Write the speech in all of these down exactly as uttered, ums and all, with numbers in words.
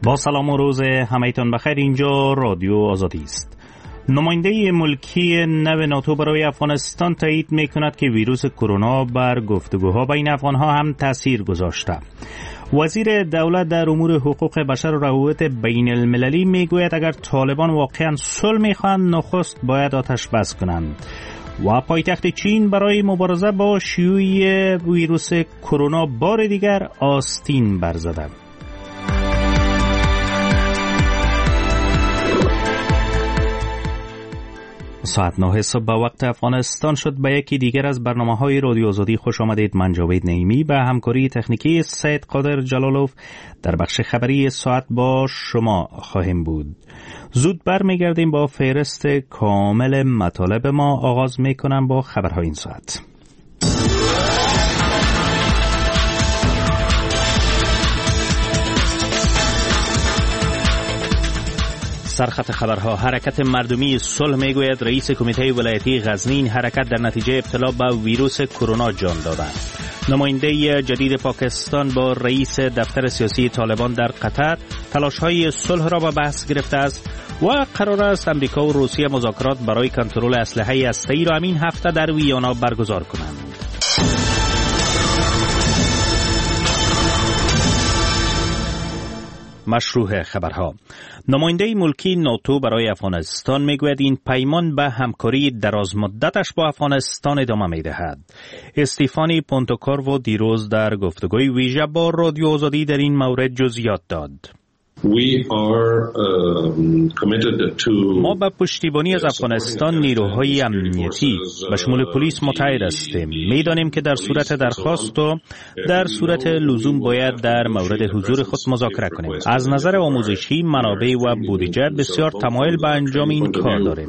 با سلام و روز همه‌تان بخیر. اینجا رادیو آزادی است. نماینده ملکی نو ناتو برای افغانستان تایید می‌کند که ویروس کرونا بر گفتگوها بین افغان‌ها هم تأثیر گذاشته. وزیر دولت در امور حقوق بشر و روابط بین المللی میگوید اگر طالبان واقعا صلح می‌خواهند نخست باید آتش بس کنند. و پایتخت چین برای مبارزه با شیوع ویروس کرونا بار دیگر آستین برزده. ساعت نه صبح به وقت افغانستان شد. به یکی دیگر از برنامه‌های رادیو آزادی خوش آمدید. من جاوید نعیمی به همکاری تکنیکی سید قادر جلالوف در بخش خبری ساعت با شما خواهیم بود. زود برمیگردیم با فهرست کامل مطالب ما. آغاز میکنم با خبرهای این ساعت. سرخط خبرها. حرکت مردمی صلح میگوید رئیس کمیته ولایتی غزنین حرکت در نتیجه ابتلا به ویروس کرونا جان داده. نماینده جدید پاکستان با رئیس دفتر سیاسی طالبان در قطر تلاش‌های صلح را به بحث گرفته است و قرار است امریکا و روسیه مذاکرات برای کنترل اسلحه هسته‌ای را همین هفته در ویانا برگزار کنند. مشروع خبرها. نماینده ملکی ناتو برای افغانستان میگوید این پیمان به همکاری درازمدتش با افغانستان ادامه میدهد. استیفانی پونتوکارو دیروز در گفتگوی ویژه با رادیو آزادی در این مورد جزئیات داد. We are, um, committed to ما به پشتیبانی از افغانستان نیروهای امنیتی به شمول پلیس متحد هستیم. میدانیم که در صورت درخواست و در صورت لزوم باید در مورد حضور خود مذاکره کنیم. از نظر آموزشی، منابع و بودجه بسیار تمایل به انجام این کار داریم.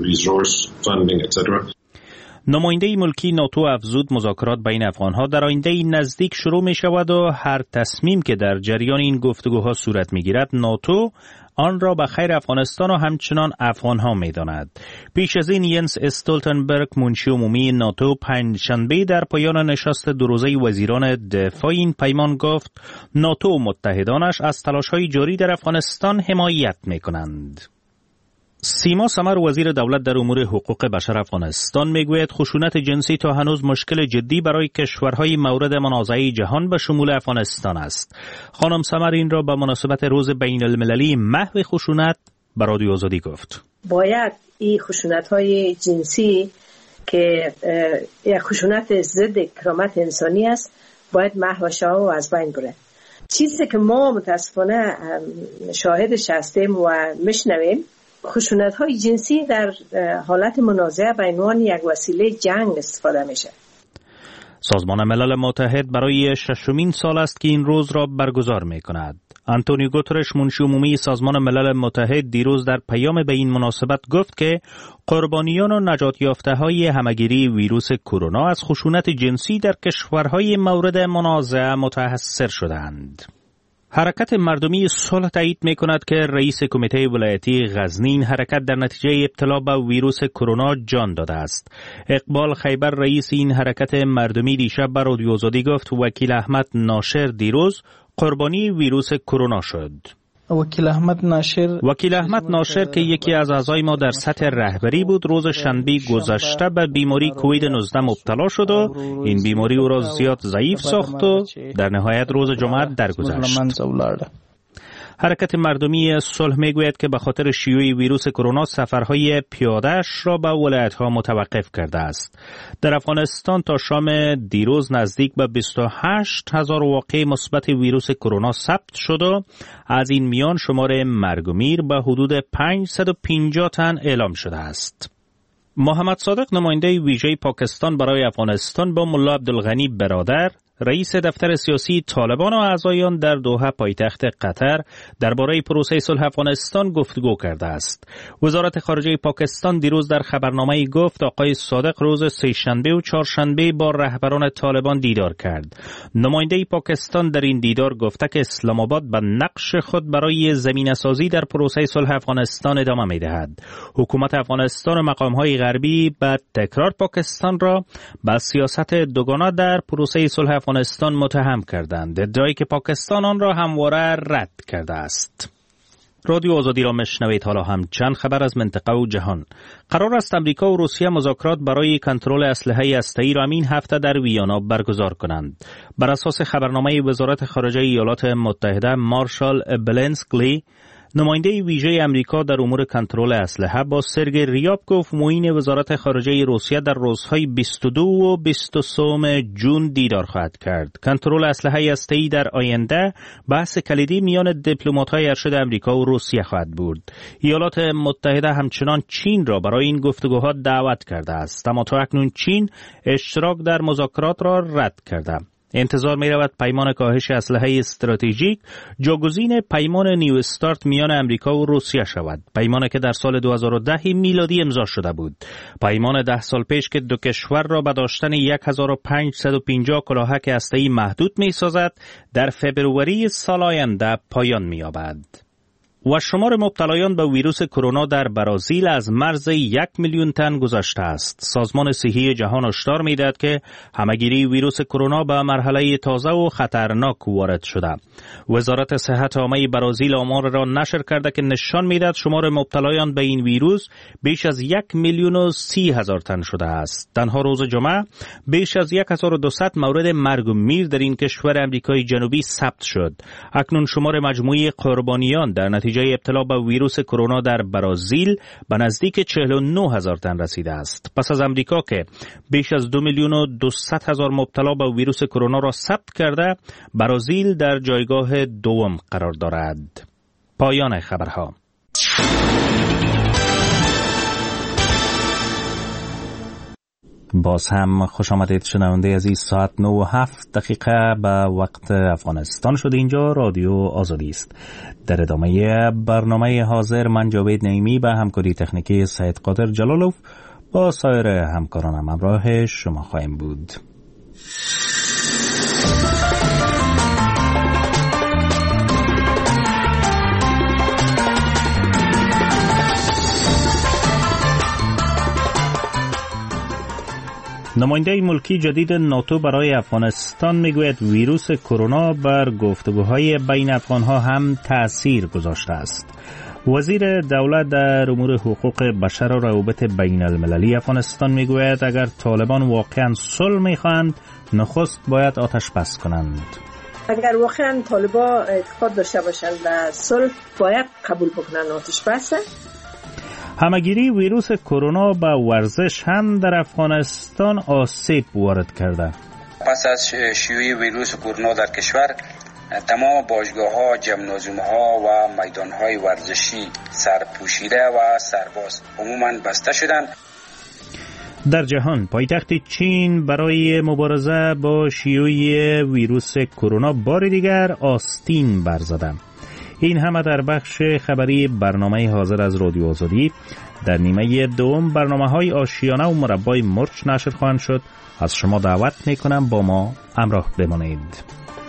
نماینده ملکی ناتو افزود مذاکرات بین افغانها در آینده نزدیک شروع می شود و هر تصمیم که در جریان این گفتگوها صورت می گیرد ناتو آن را به خیر افغانستان و همچنان افغانها می داند. پیش از این ینس استولتنبرگ منشی عمومی ناتو پنجشنبه در پایان نشست دو روزه وزیران دفاع این پیمان گفت ناتو و متحدانش از تلاش‌های جاری در افغانستان حمایت می کنند. سیما سمر وزیر دولت در امور حقوق بشر افغانستان میگوید خشونت جنسی تا هنوز مشکل جدی برای کشورهای مورد منازعه جهان به شمول افغانستان است. خانم سمر این را به مناسبت روز بین المللی محو خشونت به رادیو آزادی گفت. باید این خشونت‌های جنسی که یک خشونت ضد کرامت انسانی است باید محو شود و از بین بره. چیزی که ما متاسفانه شاهدش هستیم و میشنویم خشونت‌های جنسی در حالت منازعه به عنوان یک وسیله جنگ استفاده میشه. سازمان ملل متحد برای ششمین سال است که این روز را برگزار می‌کند. آنتونیو گوترش منشی عمومی سازمان ملل متحد دیروز در پیام به این مناسبت گفت که قربانیان و نجات یافته‌های همگیری ویروس کرونا از خشونت جنسی در کشورهای مورد منازعه متأثر شدند. حرکت مردمی صلح تایید می کند که رئیس کمیته ولایتی غزنین حرکت در نتیجه ابتلا به ویروس کرونا جان داده است. اقبال خیبر رئیس این حرکت مردمی دیشب به رادیو آزادی گفت وکیل احمد ناشر دیروز قربانی ویروس کرونا شد. وکیل احمد ناشر وکیل احمد ناشر که یکی از اعضای ما در سطح رهبری بود روز شنبه گذشته به بیماری کووید نوزده مبتلا شد و این بیماری او را زیاد ضعیف ساخت و در نهایت روز جمعه درگذشت. حرکت مردمی صلح میگوید که به خاطر شیوع ویروس کرونا سفرهای پیاده‌اش را به ولایت‌ها متوقف کرده است. در افغانستان تا شام دیروز نزدیک به بیست و هشت هزار واقعه مثبت ویروس کرونا ثبت شد و از این میان شمار مرگ و میر به حدود پانصد و پنجاه تن اعلام شده است. محمد صادق نماینده ویژه پاکستان برای افغانستان با ملا عبدالغنی برادر رئیس دفتر سیاسی طالبان و اعضایان در دوحه پایتخت قطر درباره پروسه صلح افغانستان گفتگو کرده است. وزارت خارجه پاکستان دیروز در خبرنامه‌ای گفت آقای صادق روز سه‌شنبه و چهارشنبه با رهبران طالبان دیدار کرد. نماینده پاکستان در این دیدار گفته که اسلام آباد به نقش خود برای زمینه‌سازی در پروسه صلح افغانستان ادامه می‌دهد. حکومت افغانستان و مقام‌های غربی به تکرار پاکستان را به سیاست دوگانه در پروسه صلح افغانستان متهم کردند، ادعایی که پاکستان آن را همواره رد کرده است. رادیو آزادی را مشنوید. حالا هم چند خبر از منطقه و جهان. قرار است امریکا و روسیه مذاکرات برای کنترل اسلحه هسته‌ای را این هفته در ویانا برگزار کنند. بر اساس خبرنامه وزارت خارجه ایالات متحده، مارشال بلنسکلی، نماینده ویژه امریکا در امور کنترل اسلحه، با سرگئی ریابکوف، معین وزارت خارجه روسیه، در روزهای بیست و دو و بیست و سه جون دیدار خواهد کرد. کنترل اسلحه هسته‌ای در آینده بحث کلیدی میان دیپلمات‌های ارشد امریکا و روسیه خواهد بود. ایالات متحده همچنان چین را برای این گفتگوها دعوت کرده است، اما تا اکنون چین اشتراک در مذاکرات را رد کرده. انتظار می رود پیمان کاهش اسلحه استراتژیک جاگزین پیمان نیو استارت میان امریکا و روسیه شود. پیمانی که در سال دو هزار و ده میلادی امضا شده بود. پیمان ده سال پیش که دو کشور را به داشتن هزار و پانصد و پنجاه کلاهک هسته‌ای محدود می سازد، در فبروری سال آینده پایان می یابد. و شمار مبتلایان به ویروس کرونا در برزیل از مرز یک میلیون تن گذشته است. سازمان صحی جهان هشدار می‌دهد که همه‌گیری ویروس کرونا به مرحله تازه و خطرناک وارد شده. وزارت صحت عامه برزیل آمار را نشر کرده که نشان می‌دهد شمار مبتلایان به این ویروس بیش از یک میلیون و سی هزار تن شده است. تنها روز جمعه بیش از هزار و دویست مورد مرگ و میر در این کشور آمریکای جنوبی ثبت شد. اکنون شمار مجموعی قربانیان در نتیجه ابتلا به ویروس کرونا در برزیل به نزدیک چهل و نه هزار تن رسیده است. پس از امریکا که بیش از دو میلیون و دویست هزار مبتلا به ویروس کرونا را ثبت کرده، برزیل در جایگاه دوم قرار دارد. پایان خبرها. باز هم خوش آمدید شنونده عزیز. ساعت نه و هفت دقیقه به وقت افغانستان شده. اینجا رادیو آزادی است. در ادامه برنامه حاضر من جاوید نعیمی به همکاری تکنیکی سید قادر جلالوف با سایر همکارانم همراه شما خواهیم بود. نماینده ملکی جدید ناتو برای افغانستان میگوید ویروس کرونا بر گفتگوهای بین افغانها هم تأثیر گذاشته است. وزیر دولت در امور حقوق بشر و روابط بین المللی افغانستان میگوید اگر طالبان واقعا صلح میخواهند، نخست باید آتش بس کنند. اگر واقعا طالبان اعتقاد داشته باشند و صلح، باید قبول بکنند آتش بس. همه‌گیری ویروس کرونا به ورزش هم در افغانستان آسیب وارد کرده. پس از شیوع ویروس کرونا در کشور، تمام باشگاه‌ها، جمنازیوم‌ها و میدان‌های ورزشی سرپوشیده و سرباز عموماً بسته شدند. در جهان، پایتخت چین برای مبارزه با شیوع ویروس کرونا بار دیگر آستین برزده. این همه در بخش خبری برنامه حاضر از رادیو آزادی. در نیمه دوم برنامه‌های آشیانه و مربای مرچ نشر خواهند شد. از شما دعوت می‌کنم با ما همراه بمانید.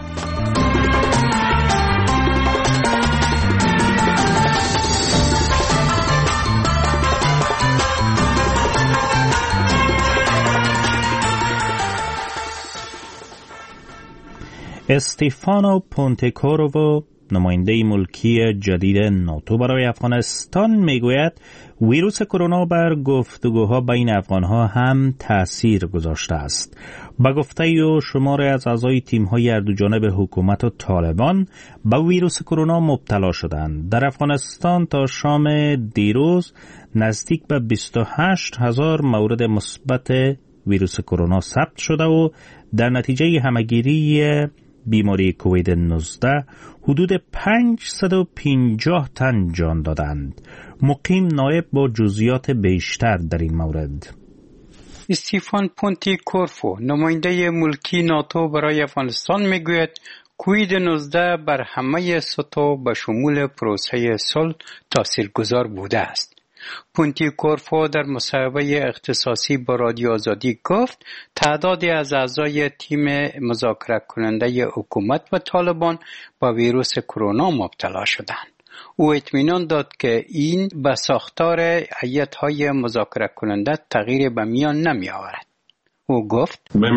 استیفانو پونتکوروو، نماینده ملکی جدید ناتو برای افغانستان، میگوید ویروس کرونا بر گفتگوها بین افغانها هم تأثیر گذاشته است. با گفته و شمار از اعضای تیم‌های هر دو جانب حکومت و طالبان به ویروس کرونا مبتلا شدند. در افغانستان تا شام دیروز نزدیک به بیست و هشت هزار مورد مثبت ویروس کرونا ثبت شده و در نتیجه همه‌گیری بیماری کووید نوزده حدود پانصد و پنجاه تن جان دادند. مقیم نایب با جزئیات بیشتر در این مورد. استیفان پونتیکورفو، نماینده ملکی ناتو برای افغانستان، میگوید کووید نوزده بر همه سطوح به شمول پروسه صلح تاثیرگذار بوده است. پونتیکورفو در مصاحبه اختصاصی با رادیو آزادی گفت تعدادی از اعضای تیم مذاکره کننده حکومت و طالبان با ویروس کرونا مبتلا شدند. او اطمینان داد که این به ساختار هیئت‌های مذاکره کننده تغییر به میان نمی آورد. او گفت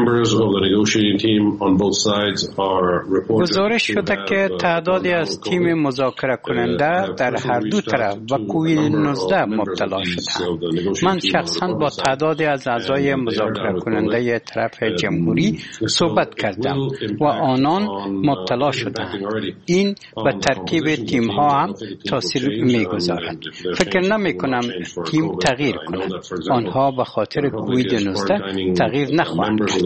گزارش شده که تعدادی از تیم مذاکره کننده در هر دو طرف و کووید نوزده مبتلا شدند. من شخصا با تعدادی از اعضای مذاکره کننده طرف جمهوری صحبت کردم و آنان مبتلا شدند. این به ترکیب تیم ها هم تاثیر میگذارد. فکر نمی کنم تیم تغییر کند. آنها به خاطر کووید نوزده تغییر نخواهند کرد.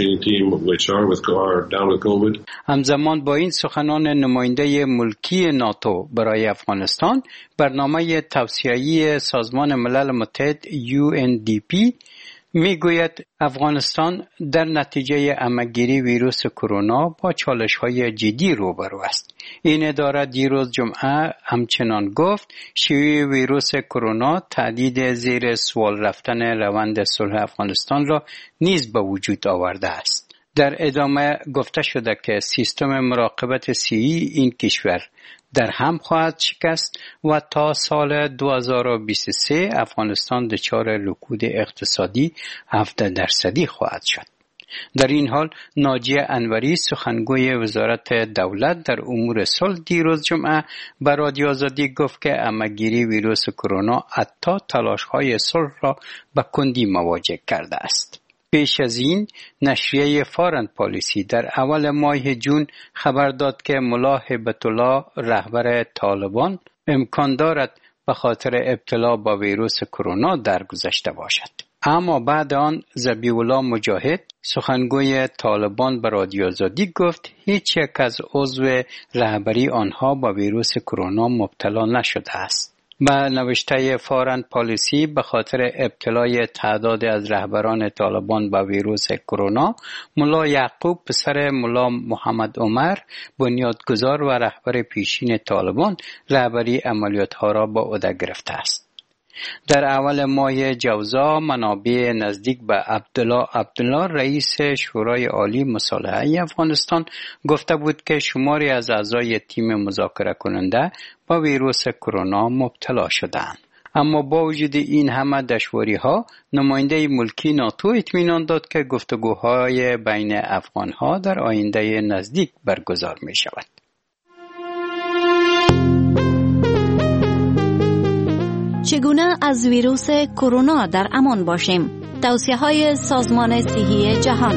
همزمان با این سخنان نماینده ملکی ناتو برای افغانستان، برنامه توسعه‌ای سازمان ملل متحد یو ان دی پی میگوید افغانستان در نتیجه عمه‌گیری ویروس کرونا با چالش‌های جدی روبرو است. این اداره دیروز جمعه همچنان گفت شیوع ویروس کرونا تهدید زیر سوال رفتن روند صلح افغانستان را نیز به وجود آورده است. در ادامه گفته شده که سیستم مراقبت صحی این کشور در هم خواهد شکست و تا سال دو هزار و بیست و سه افغانستان دچار رکود اقتصادی هفده درصدی خواهد شد. در این حال ناجیه انوری سخنگوی وزارت دولت در امور صلح دیروز جمعه به رادیو آزادی گفت که عمه‌گیری ویروس کرونا حتی تلاش‌های صلح را به کندی مواجه کرده است. پیش از این نشریه فارن پالیسی در اول ماه جون خبر داد که ملا هیبت الله رهبر طالبان امکان دارد به خاطر ابتلا با ویروس کرونا درگذشته باشد. اما بعد آن ذبیح الله مجاهد سخنگوی طالبان به رادیو آزادی گفت هیچ یک از عضو رهبری آنها با ویروس کرونا مبتلا نشده است. به نوشته فارن پالیسی به خاطر ابتلای تعداد از رهبران طالبان با ویروس کرونا، ملا یعقوب پسر ملا محمد عمر بنیادگذار و رهبر پیشین طالبان رهبری عملیات‌ها را به عهده گرفته است. در اول ماه جوزا منابع نزدیک به عبدالله عبدالله رئیس شورای عالی مصالحه افغانستان گفته بود که شماری از اعضای تیم مذاکره کننده با ویروس کرونا مبتلا شدند. اما با وجود این همه دشواری‌ها نماینده ملکی ناتو اطمینان داد که گفتگوهای بین افغان‌ها در آینده نزدیک برگزار می‌شود. چگونه از ویروس کرونا در امان باشیم؟ توصیه‌های سازمان صحی جهان.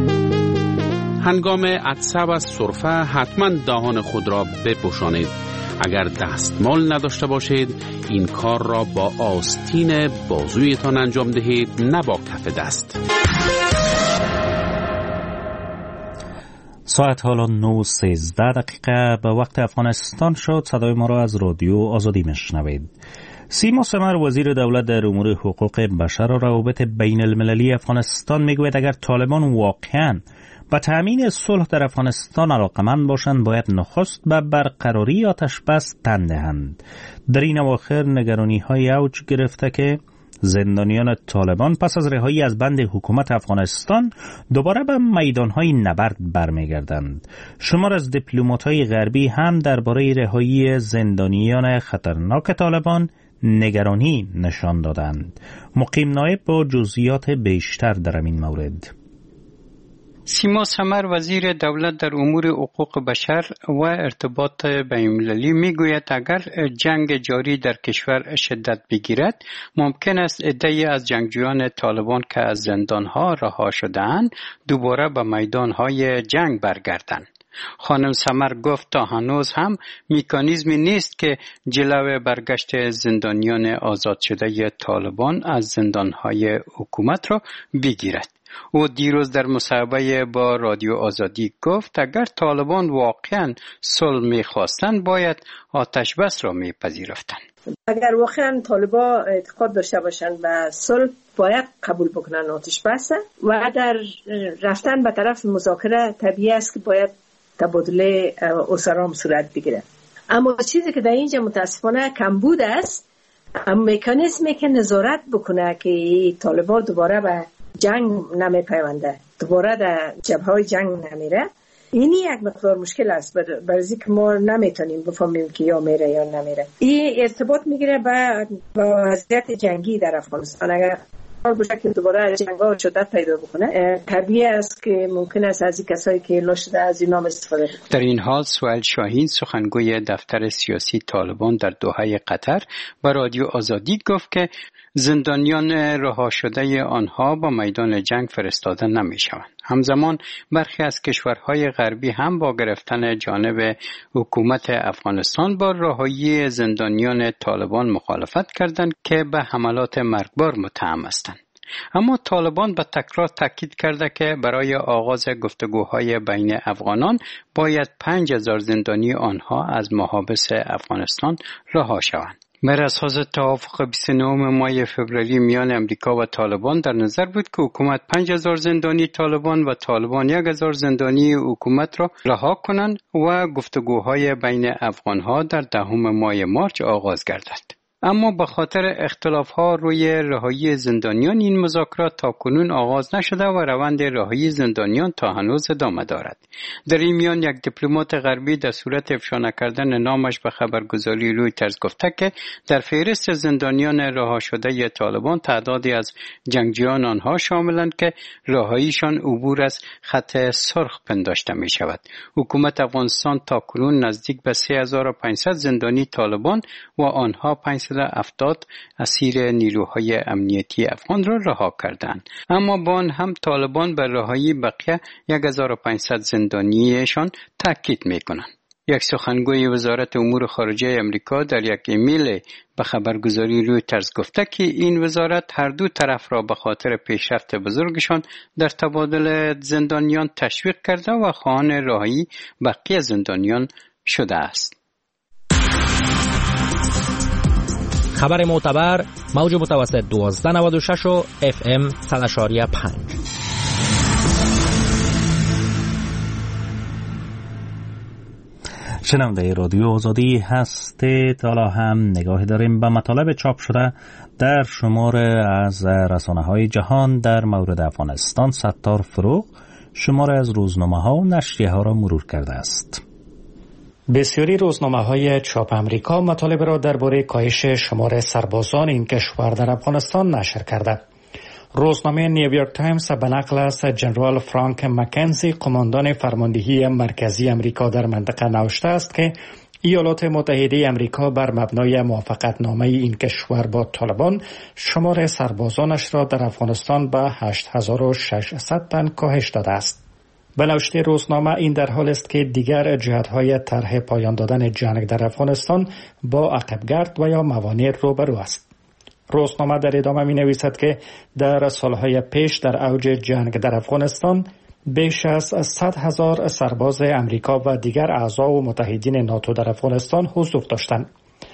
هنگام عطسه و سرفه حتما دهان خود را بپوشانید. اگر دستمال نداشته باشید این کار را با آستین بازویتان انجام دهید، نه با کف دست. ساعت حالا نه و سیزده دقیقه به وقت افغانستان شد. صدای ما را از رادیو آزادی میشنوید. سیما سمر وزیر دولت در امور حقوق بشر و روابط بین المللی افغانستان میگوید اگر طالبان واقعاً به تأمین صلح در افغانستان علاقمند باشند باید نخست به برقراری آتش بس تن دهند. در این اواخر نگرانی‌های اوج گرفته که زندانیان طالبان پس از رهایی از بند حکومت افغانستان دوباره به میدان‌های نبرد برمیگردند. شمار از دیپلمات‌های غربی هم درباره رهایی زندانیان خطرناک طالبان نگرانی نشان دادند. مقیم نایب با جزئیات بیشتر در این مورد. سیما سمر وزیر دولت در امور حقوق بشر و ارتباط بین‌المللی میگوید اگر جنگ جاری در کشور شدت بگیرد ممکن است عده‌ای از جنگجویان طالبان که از زندانها رها شده‌اند دوباره به میدانهای جنگ برگردند. خانم سمر گفت تا هنوز هم مکانیزمی نیست که جلو برگشت زندانیان آزاد شده طالبان از زندانهای حکومت را بگیرد. او دیروز در مصاحبه با رادیو آزادی گفت اگر طالبان واقعاً صلح می‌خواستند باید آتش بس را می‌پذیرفتند. اگر واقعاً طالبان اعتقاد داشته باشند به صلح باید قبول بکنن آتش بس و در رفتن به طرف مذاکره طبیعی است که باید تبادله اسرام صورت بگیره. اما چیزی که در اینجا متاسفانه کمبود است مکانیزمی که نظارت بکنه که طالبان دوباره به جنگ نمی پیونده، دوباره در جبهه جنگ نمیره. اینی یک مقدار مشکل است برای که ما نمیتونیم بفهمیم که یا میره یا نمیره. این ارتباط میگیره با وضعیت جنگی در افغانستان. اگر باشه که دوباره جنگ‌ها شدت پیدا بکنه. طبیعی است که ممکن است از این کسایی که اعلام شده از این نام استفاده کنند. در این حال سهیل شاهین سخنگوی دفتر سیاسی طالبان در دوحه قطر به رادیو آزادی گفت که زندانیان رها شده آنها با میدان جنگ فرستاده نمی‌شوند. همزمان برخی از کشورهای غربی هم با گرفتن جانب حکومت افغانستان با رهایی زندانیان طالبان مخالفت کردند که به حملات مرگبار متهم هستند. اما طالبان به تکرار تاکید کرده که برای آغاز گفتگوهای بین افغانان باید پنج هزار زندانی آنها از محابس افغانستان رها شوند. بر اساس توافق بیست و نه ماه فوریه میان امریکا و طالبان در نظر بود که حکومت پنج هزار زندانی طالبان و طالبان یک هزار زندانی حکومت را رها کنند و گفتگوهای بین افغانها در دهم ماه مارس آغاز گردد. اما به خاطر اختلاف‌ها روی رهایی زندانیان این مذاکرات تا کنون آغاز نشده و روند رهایی زندانیان تا هنوز ادامه دارد. در این میان یک دیپلمات غربی در صورت افشا نکردن نامش به خبرگزاری رویترز گفته که در فهرست زندانیان رها شده طالبان تعدادی از جنگجویان آنها شاملند که رهاییشان عبور از خط سرخ پنداشته می شود. حکومت افغانستان تا کنون نزدیک به سه هزار و پانصد زندانی طالبان و آنها پانصد و هفتاد اسیر نیروهای امنیتی افغان را رها کردند. اما با آن هم طالبان بر رهایی بقیه یک هزار و پانصد زندانیشان تاکید می‌کنند. یک سخنگوی وزارت امور خارجه امریکا در یک ایمیل به خبرگزاری رویترز گفته که این وزارت هر دو طرف را به خاطر پیشرفت بزرگشان در تبادل زندانیان تشویق کرده و خواهان رهایی بقیه زندانیان شده است. خبر معتبر موج متوسط دوازده نود و شش و اف ام صد و شش و پنج. شنونده رادیو آزادی هستید. حالا هم نگاهی داریم به مطالب چاپ شده در شمار از رسانه‌های جهان در مورد افغانستان. ستار فروغ شمار از روزنامه‌ها و نشریه‌ها را مرور کرده است. بسیاری روزنامه‌های چاپ امریکا مطالب را درباره کاهش شمار سربازان این کشور در افغانستان نشر کرده. روزنامه نیویورک تایمز به نقل از جنرال فرانک مکنزی قماندان فرماندهی مرکزی امریکا در منطقه نوشته است که ایالات متحده امریکا بر مبنای موافقتنامه این کشور با طالبان شمار سربازانش را در افغانستان به هشت هزار و ششصد تن کاهش داده است. به نوشته روزنامه این در حال است که دیگر جهت‌های طرح پایان دادن جنگ در افغانستان با عقبگرد و یا موانع روبرو است. روزنامه در ادامه می نویسد که در سالهای پیش در اوج جنگ در افغانستان بیش از صد هزار سرباز امریکا و دیگر اعضا و متحدین ناتو در افغانستان حضور داشتند.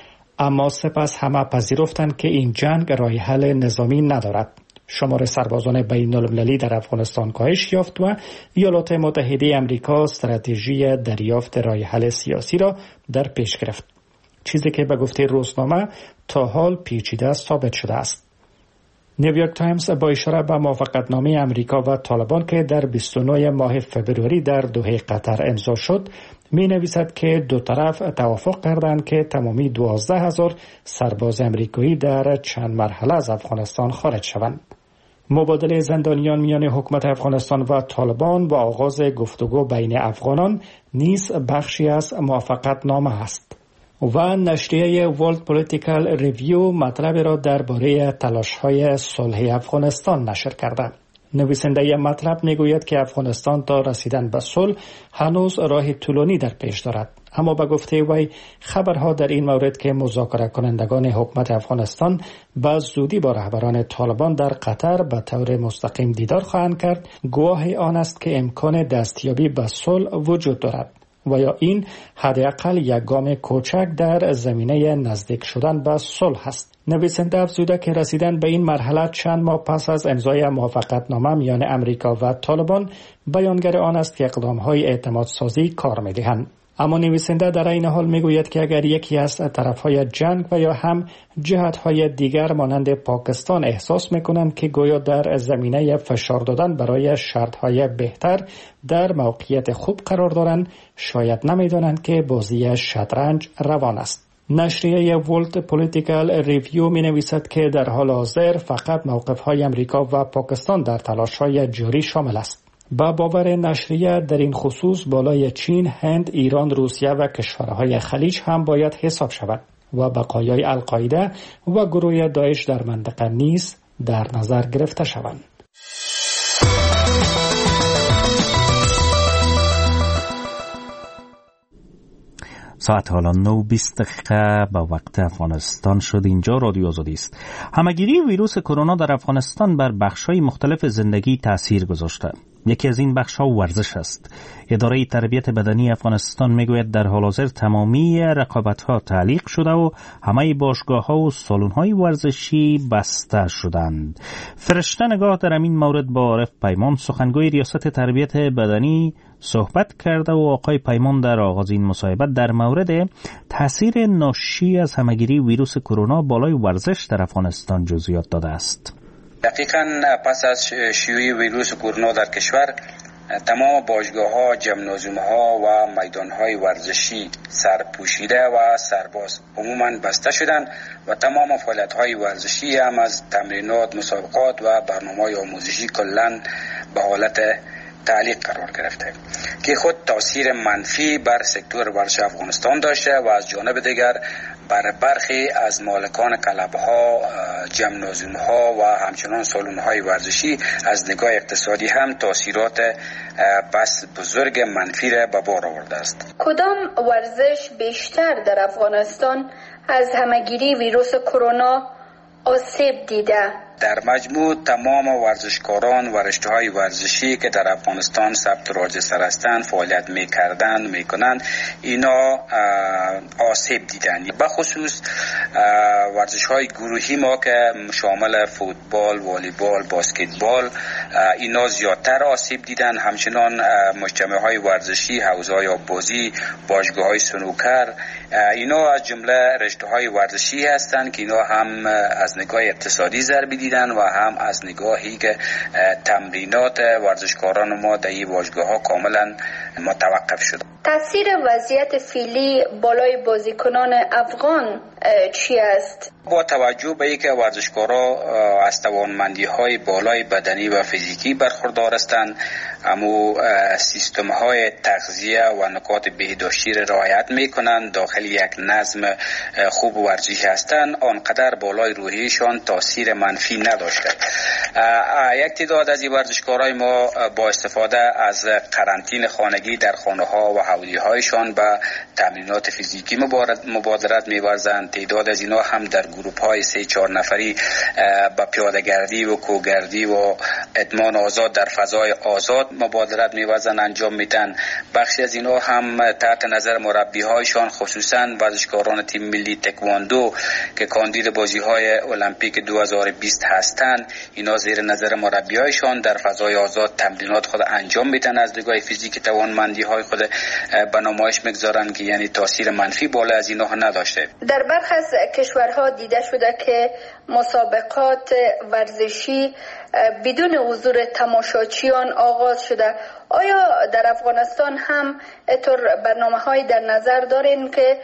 اما سپس همه پذیرفتند که این جنگ راه حل نظامی ندارد. شمار سربازان بین المللی در افغانستان کاهش یافت و ایالات متحده امریکا استراتژی دریافت راه حل سیاسی را در پیش گرفت. چیزی که به گفته روزنامه تا حال پیچیده ثابت شده است. نیویورک تایمز با اشاره به موافقتنامه امریکا و طالبان که در بیست و نه ماه فبروری در دوحه قطر امضا شد، می نویسد که دو طرف توافق کردند که تمامی دوازده هزار سرباز امریکایی در چند مرحله از افغانستان خارج شوند. مبادله زندانیان میان حکومت افغانستان و طالبان با آغاز گفتگو بین افغانان نیز بخشی از موافقتنامه است. و نشریه ورلد پولیتیکال ریویو مطلب را درباره تلاش‌های صلح افغانستان نشر کرده. نویسنده مطلب میگوید که افغانستان تا رسیدن به صلح هنوز راه طولانی در پیش دارد. اما به گفته وی خبرها در این مورد که مذاکره کنندگان حکومت افغانستان به زودی با رهبران طالبان در قطر به طور مستقیم دیدار خواهند کرد گواه آن است که امکان دستیابی به صلح وجود دارد و یا این حداقل یک گام کوچک در زمینه نزدیک شدن به صلح است. نویسنده افزوده که رسیدن به این مرحله چند ماه پس از امضای موافقتنامه میان امریکا و طالبان بیانگر آن است که اقدام‌های اعتمادسازی کار می‌دهند. اما نویسنده در این حال میگوید که اگر یکی از طرفهای جنگ و یا هم جهت‌های دیگر مانند پاکستان احساس میکنند که گویا در زمینه فشار دادن برای شرط‌های بهتر در موقعیت خوب قرار دارند، شاید نمیدانند که بازی شطرنج روان است. نشریه ولت پولیتیکال ریویو می نویسد که در حال حاضر فقط موقف های امریکا و پاکستان در تلاش های جاری شامل است. با باور نشریه در این خصوص بالای چین، هند، ایران، روسیه و کشورهای خلیج هم باید حساب شود و بقایای القاعده و گروه داعش در منطقه نیز در نظر گرفته شوند. ساعت حالا نه و بیست دقیقه به وقت افغانستان شد. اینجا رادیو آزادی است. همهگیری ویروس کرونا در افغانستان بر بخش‌های مختلف زندگی تأثیر گذاشته. یکی از این بخش‌ها ورزش است. اداره تربیت بدنی افغانستان میگوید در حال حاضر تمامی رقابت‌ها تعلیق شده و همه باشگاه‌ها و سالن‌های ورزشی بسته شدند. فرشته نگاه در این مورد با عارف پیمان، سخنگوی ریاست تربیت بدنی، صحبت کرده و آقای پیمان در آغاز این مصاحبه در مورد تاثیر ناشی از همهگیری ویروس کرونا بالای ورزش در افغانستان جزئیات داده است. دقیقاً پس از شیوع ویروس کرونا در کشور، تمام باشگاه‌ها، جمنازیوم‌ها و میدان‌های ورزشی سرپوشیده و سرباز عموماً بسته شدند و تمام فعالیت‌های ورزشی هم از تمرینات، مسابقات و برنامه‌های آموزشی کلاً به حالت تعلیق قرار گرفته که خود تاثیر منفی بر سکتور ورزش افغانستان داشته و از جانب دیگر بر برخی از مالکان کلب‌ها، جمنازیوم‌ها و همچنان سالن‌های ورزشی از نگاه اقتصادی هم تاثیرات بس بزرگ منفی را به بار آورده است. کدام ورزش بیشتر در افغانستان از همهگیری ویروس کرونا آسیب دیده؟ در مجموع تمام ورزشکاران و رشته‌های ورزشی که در افغانستان ثبت راجستر هستند فعالیت می‌کردند می‌کنند اینا آسیب دیدند. به خصوص ورزش‌های گروهی ما که شامل فوتبال، والیبال، باسکتبال اینا زیادتر آسیب دیدند. همچنان مجتمع‌های ورزشی، حوزه‌های آببازی، باشگاه‌های سنوکر اینا از جمله رشته‌های ورزشی هستند که اینا هم از نگاه اقتصادی ضربه دیدن و هم از نگاهی که تمرینات ورزشکاران ما در این باشگاه‌ها کاملا متوقف شد. تاثیر وضعیت فعلی بالای بازیکنان افغان چی است؟ با توجه به اینکه ورزشکارا از توانمندی‌های بالای بدنی و فیزیکی برخوردار هستند، اما سیستم‌های تغذیه و نکات بهداشتی را رعایت می‌کنند، داخل یک نظم خوب ورزشی هستند، آنقدر بالای روحیشان تاثیر منفی نداشته. یک تعداد از این ورزشکارای ما با استفاده از قرنطینه خانگی در خانه‌ها و حوزه‌هایشان به تمرینات فیزیکی مبادرت می‌ورزند. تعداد از اینا هم در گروه‌های سه چهار نفری با پیاده‌گردی و کوهگردی و ادمان آزاد در فضای آزاد مبادرت می‌ورزند انجام میدن. بخشی از اینا هم تحت نظر مربی‌هایشان، خصوصاً ورزشکاران تیم ملی تکواندو که کاندید بازی‌های المپیک دو هزار و بیست هستند، اینا زیر نظر مربی‌هایشان در فضای آزاد تمرینات خود انجام میدن، از نگاه فیزیکی توانمندی‌های خود به نمایش می‌گذارند که یعنی تاثیر منفی بالا از اینا نداشته. در برخی از کشورها دیده شده که مسابقات ورزشی بدون حضور تماشاچیان آغاز شده. آیا در افغانستان هم اینطور برنامه‌هایی در نظر دارین که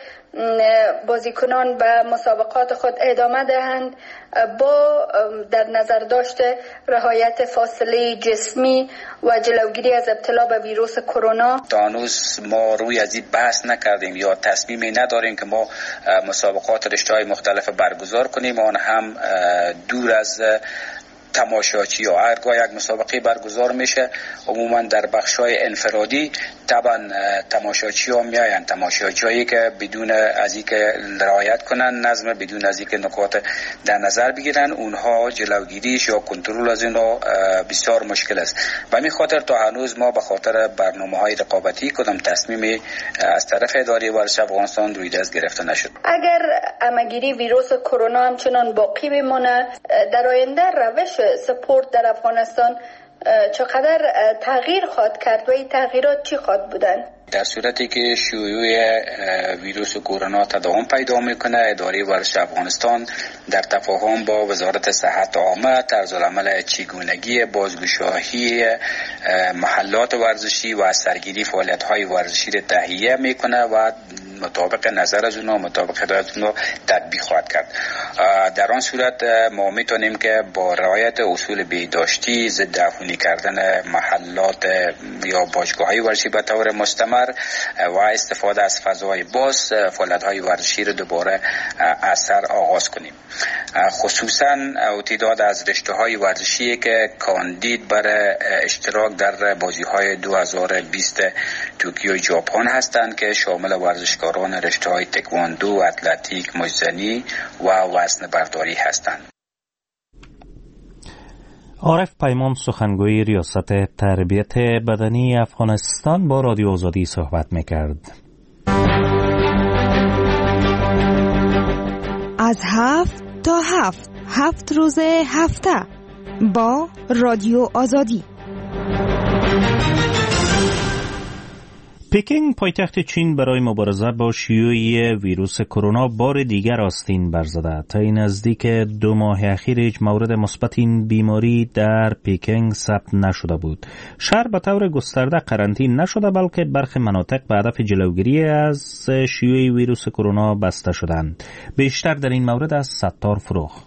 بازیکنان به مسابقات خود ادامه دهند با در نظر داشته رعایت فاصله جسمی و جلوگیری از ابتلا به ویروس کرونا؟ تا هنوز ما روی از این بحث نکردیم یا تصمیمی نداریم که ما مسابقات رشته‌های مختلف برگزار کنیم، آن هم دور از تماشاچی ها. هرگاه یک مسابقه برگزار میشه عموما در بخش‌های انفرادی طبعا تماشاچی ها میاین، تماشاچی هایی که بدون از اینکه رعایت کنن نظم، بدون از اینکه نکات در نظر بگیرن، اونها جلوگیریش یا کنترل از اینا بسیار مشکل است. و همین خاطر تا هنوز ما به خاطر برنامه‌های رقابتی کدام تصمیمی از طرف اداره ورزش افغانستان روی دست گرفته نشد. اگر همهگیری ویروس کرونا همچنان باقی بمانه، در آینده روش سپورت در افغانستان چقدر تغییر خواهد کرد و این تغییرات چی خواهد بودن؟ در صورتی که شیوع ویروس کرونا تداوم پیدا میکنه، اداره ورزش افغانستان در تفاهم با وزارت صحت عامه طرزالعمل چگونگی بازگشایی محلات ورزشی و سرگیری فعالیت‌های ورزشی را تهیه میکنه و مطابق نظر از اونا مطابق هدایت اونا تطبیق خواهد کرد. در آن صورت ما میتونیم که با رعایت اصول بهداشتی ضد عفونی کردن محلات یا باشگاه‌های ورزشی به طور مستمر و استفاده از فضای باز فعالیت‌های ورزشی رو دوباره از سر آغاز کنیم. خصوصا تعداد از رشته‌های ورزشی که کاندید برای اشتراک در بازی‌های دو هزار و بیست توکیو ژاپن هستند که شامل ورزشکاران رشته‌های تکواندو، اتلتیک، مجزنی و وزن برداری هستند. عارف پیمان سخنگوی ریاست تربیت بدنی افغانستان با رادیو آزادی صحبت می‌کرد. از هفت تا هفت هفت روز هفته با رادیو آزادی. پکینگ پایتخت چین برای مبارزه با شیوع ویروس کرونا بار دیگر آستین برزده. تا این نزدیک دو ماه اخیر هیچ مورد مثبت این بیماری در پکینگ ثبت نشده بود. شهر به طور گسترده قرنطینه نشده بلکه برخی مناطق به هدف جلوگیری از شیوع ویروس کرونا بسته شدند. بیشتر در این مورد از ستار فروخ.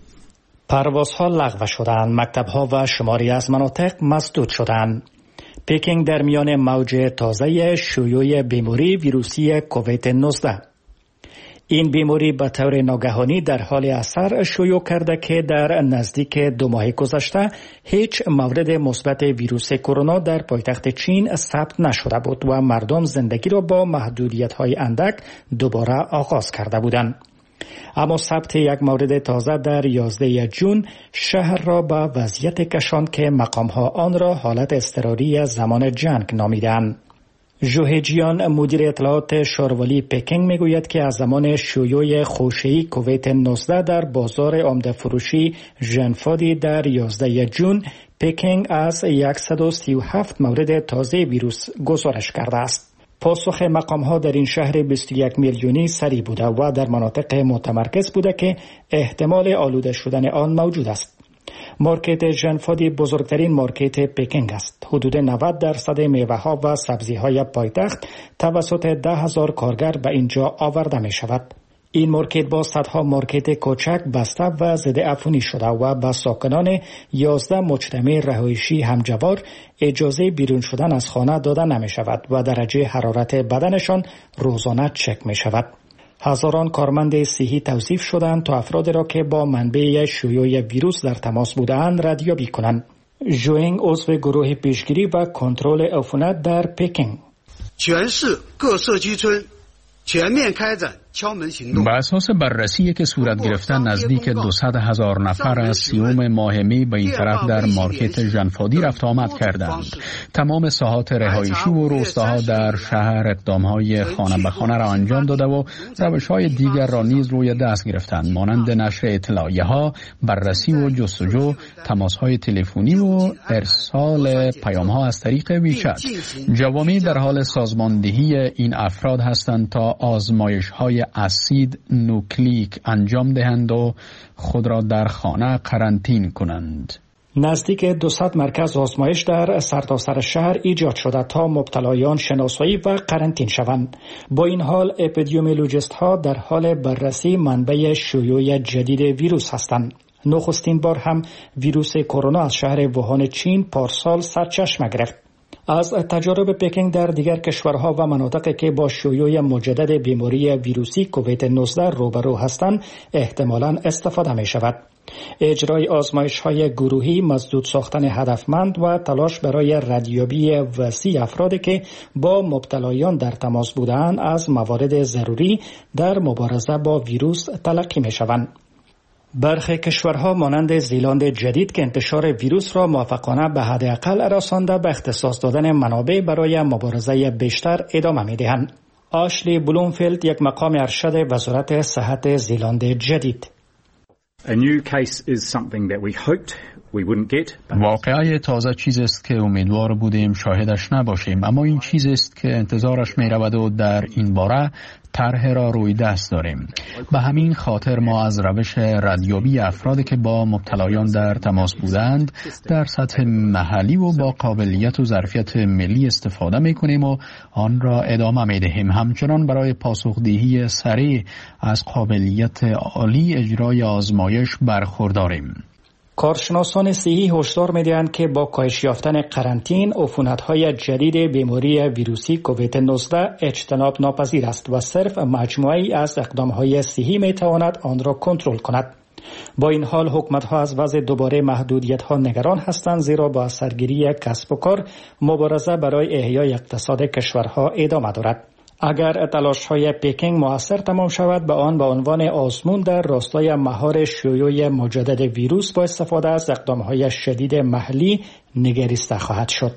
پروازها لغو شدند، مکتب‌ها و شماری از مناطق مسدود شدند. پکینگ در میان موج تازه شیوع بیماری ویروسی کووید نوزده. این بیماری به طور ناگهانی در حال اثر شیوع کرده که در نزدیک دو ماه گذشته هیچ مورد مثبت ویروس کرونا در پایتخت چین ثبت نشده بود و مردم زندگی را با محدودیت‌های اندک دوباره آغاز کرده بودند. اما ثبت یک مورد تازه در یازده ژوئن شهر را به وضعیت کشاند که مقامها آن را حالت اضطراری زمان جنگ نامیدند. ژوهجیان مدیر اطلاعات شاروالی پکینگ میگوید که از زمان شیوع خوشه‌ای کووید نوزده در بازار عمده فروشی ژنفادی در یازده ژوئن پکینگ از صد و سی و هفت مورد تازه ویروس گزارش کرده است. پاسخ مقام‌ها در این شهر بیست و یک میلیونی سری بوده و در مناطق متمرکز بوده که احتمال آلوده شدن آن موجود است. مارکت ژنفادی بزرگترین مارکت پکینگ است. حدود نود درصد میوه‌ها و سبزی‌های پایتخت توسط ده هزار کارگر به اینجا آورده می شود. این مارکت با صدها مارکت کوچک بسته و ضد عفونی شده و به ساکنان یازده مجتمع رهایشی همجوار اجازه بیرون شدن از خانه داده نمی شود و درجه حرارت بدنشان روزانه چک می شود. هزاران کارمند صحی توصیف شدند تا افرادی را که با منبع شیوع ویروس در تماس بودند ردیابی کنند. ژوئنگ عضو گروه پیشگیری و کنترل عفونت در پکینگ. به اساس بررسی که صورت گرفته نزدیک دویست هزار نفر از سیوم ماه می به این طرف در مارکت ژنفادی رفت آمد کردند. تمام ساحات رهایشی و روستاها در شهر اقدامهای خانه به خانه را انجام داده و روش‌های دیگر را نیز روی دست گرفتند، مانند نشر اطلاعیه ها، بررسی و جستجو، تماس‌های تلفنی و ارسال پیام‌ها از طریق ویچت. جوامع در حال سازماندهی این افراد هستند تا آزمایش‌های اسید نوکلیک انجام دهند و خود را در خانه قرنطینه کنند. نزدیک دویست مرکز آزمایش در سرتاسر شهر ایجاد شده تا مبتلایان شناسایی و قرنطینه شوند. با این حال اپیدمیولوژیست ها در حال بررسی منبع شیوع جدید ویروس هستند. نخستین بار هم ویروس کرونا از شهر ووهان چین پارسال سرچشمه گرفت. از تجارب پکینگ در دیگر کشورها و مناطقی که با شیوع مجدد بیماری ویروسی کووید نوزده روبرو هستند احتمالاً استفاده می شود. اجرای آزمایش‌های گروهی، مسدود ساختن هدفمند و تلاش برای ردیابی وسیع افرادی که با مبتلایان در تماس بودند از موارد ضروری در مبارزه با ویروس تلقی می شوند. برخی کشورها مانند زیلند جدید که انتشار ویروس را موفقانه به حداقل رسانده به اختصاص دادن منابع برای مبارزه بیشتر ادامه می‌دهند. آشلی بلومفیلد، یک مقام ارشد وزارت صحت زیلند جدید: واقعه تازه چیزی است که امیدوار بودیم شاهدش نباشیم، اما این چیزی است که انتظارش می رود و در این باره طرح را روی دست داریم. به همین خاطر ما از روش ردیابی افرادی که با مبتلایان در تماس بودند در سطح محلی و با قابلیت و ظرفیت ملی استفاده می کنیم و آن را ادامه می دهیم. همچنان برای پاسخدهی سریع از قابلیت عالی اجرای آزمایش برخورداریم. کارشناسان صحی هشدار می‌دهند که با کاهش یافتن قرنطین عفونت‌های جدید بیماری ویروسی کووید نوزده اجتناب ناپذیر است و صرف مجموعه‌ای از اقدام‌های صحی می‌تواند آن را کنترل کند. با این حال حکومت‌ها از وضع دوباره محدودیت‌ها نگران هستند، زیرا با سرگیری کسب و کار مبارزه برای احیای اقتصاد کشورها ادامه دارد. اگر تلاش‌های پکینگ موثر تمام شود، به آن به عنوان آزمون در راستای مهار شیوع مجدد ویروس با استفاده از اقدام‌های شدید محلی نگریسته خواهد شد.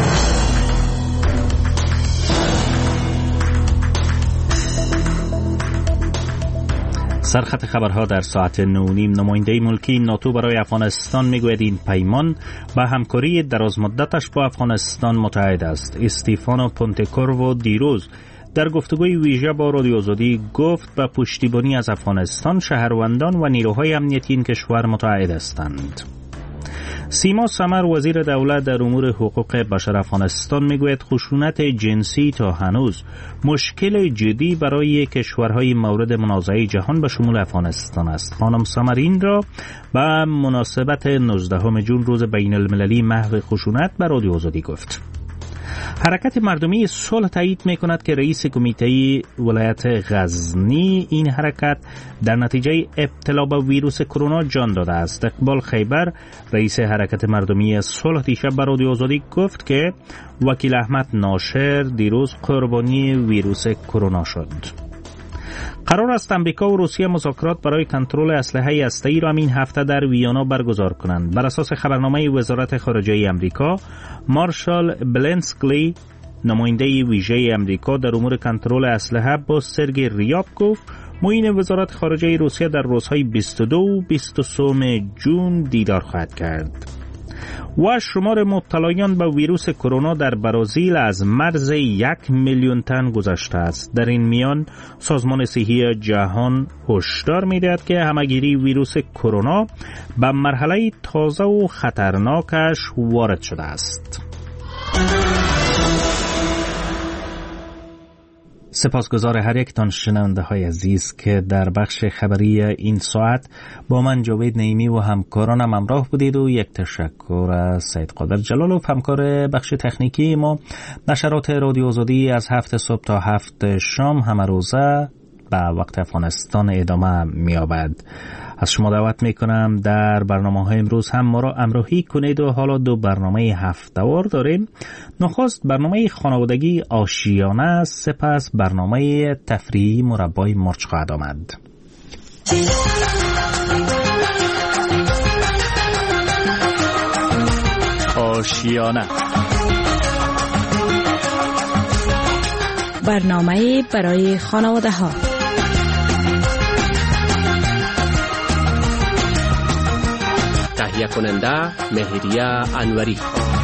سرخط خبرها در ساعت نونیم. نماینده ملکی ناتو برای افغانستان میگوید این پیمان به همکاری درازمدتش با افغانستان متعهد است. استیفانو پونتکورو دیروز در گفتگوی ویژه با رادیو آزادی گفت به پشتیبانی از افغانستان شهروندان و نیروهای امنیتی این کشور متعهد هستند. سیما سمر وزیر دولت در امور حقوق بشر افغانستان میگوید خشونت جنسی تا هنوز مشکل جدی برای کشورهای مورد منازعه جهان به شمول افغانستان است. خانم سمر این را به مناسبت نوزدهم ژوئن روز بین المللی محو خشونت به رادیو آزادی گفت. حرکت مردمی صلح تایید می‌کند که رئیس کمیته ولایت غزنی این حرکت در نتیجه ابتلا به ویروس کرونا جان داده است. اقبال خیبر رئیس حرکت مردمی صلح دیشب به رادیو آزادی گفت که وکیل احمد ناشر دیروز قربانی ویروس کرونا شد. قرار است امریکا و روسیه مذاکرات برای کنترل اسلحه هسته‌ای را این هفته در ویانا برگزار کنند. بر اساس خبرنامه وزارت خارجه امریکا، مارشال بلنسکلی نماینده ویژه امریکا در امور کنترل اسلحه با سرگئی ریاب گفت معین وزارت خارجه روسیه در روزهای بیست و دو و بیست و سه ژوئن دیدار خواهد کرد. و شمار مبتلایان به ویروس کرونا در برزیل از مرز یک میلیون تن گذشته است. در این میان سازمان صحی جهان هشدار می‌دهد که همه‌گیری ویروس کرونا به مرحله تازه و خطرناکش وارد شده است. سپاسگزار هر یک تان شنونده های عزیز که در بخش خبری این ساعت با من جاوید نعیمی و همکارانم همراه بودید و یک تشکر از سید قادر جلالوف همکار بخش تکنیکی ما. نشرات رادیو آزادی از هفت صبح تا هفت شام همه روزه به وقت افغانستان ادامه می‌یابد. از شما دعوت میکنم در برنامه های امروز هم ما را همراهی کنید و حالا دو برنامه هفته‌وار داریم. نخست برنامه خانوادگی آشیانه، سپس برنامه تفریحی مربای مرچ خواهد آمد. آشیانه، برنامه برای خانواده ها. تهیه کننده مهریه انوری.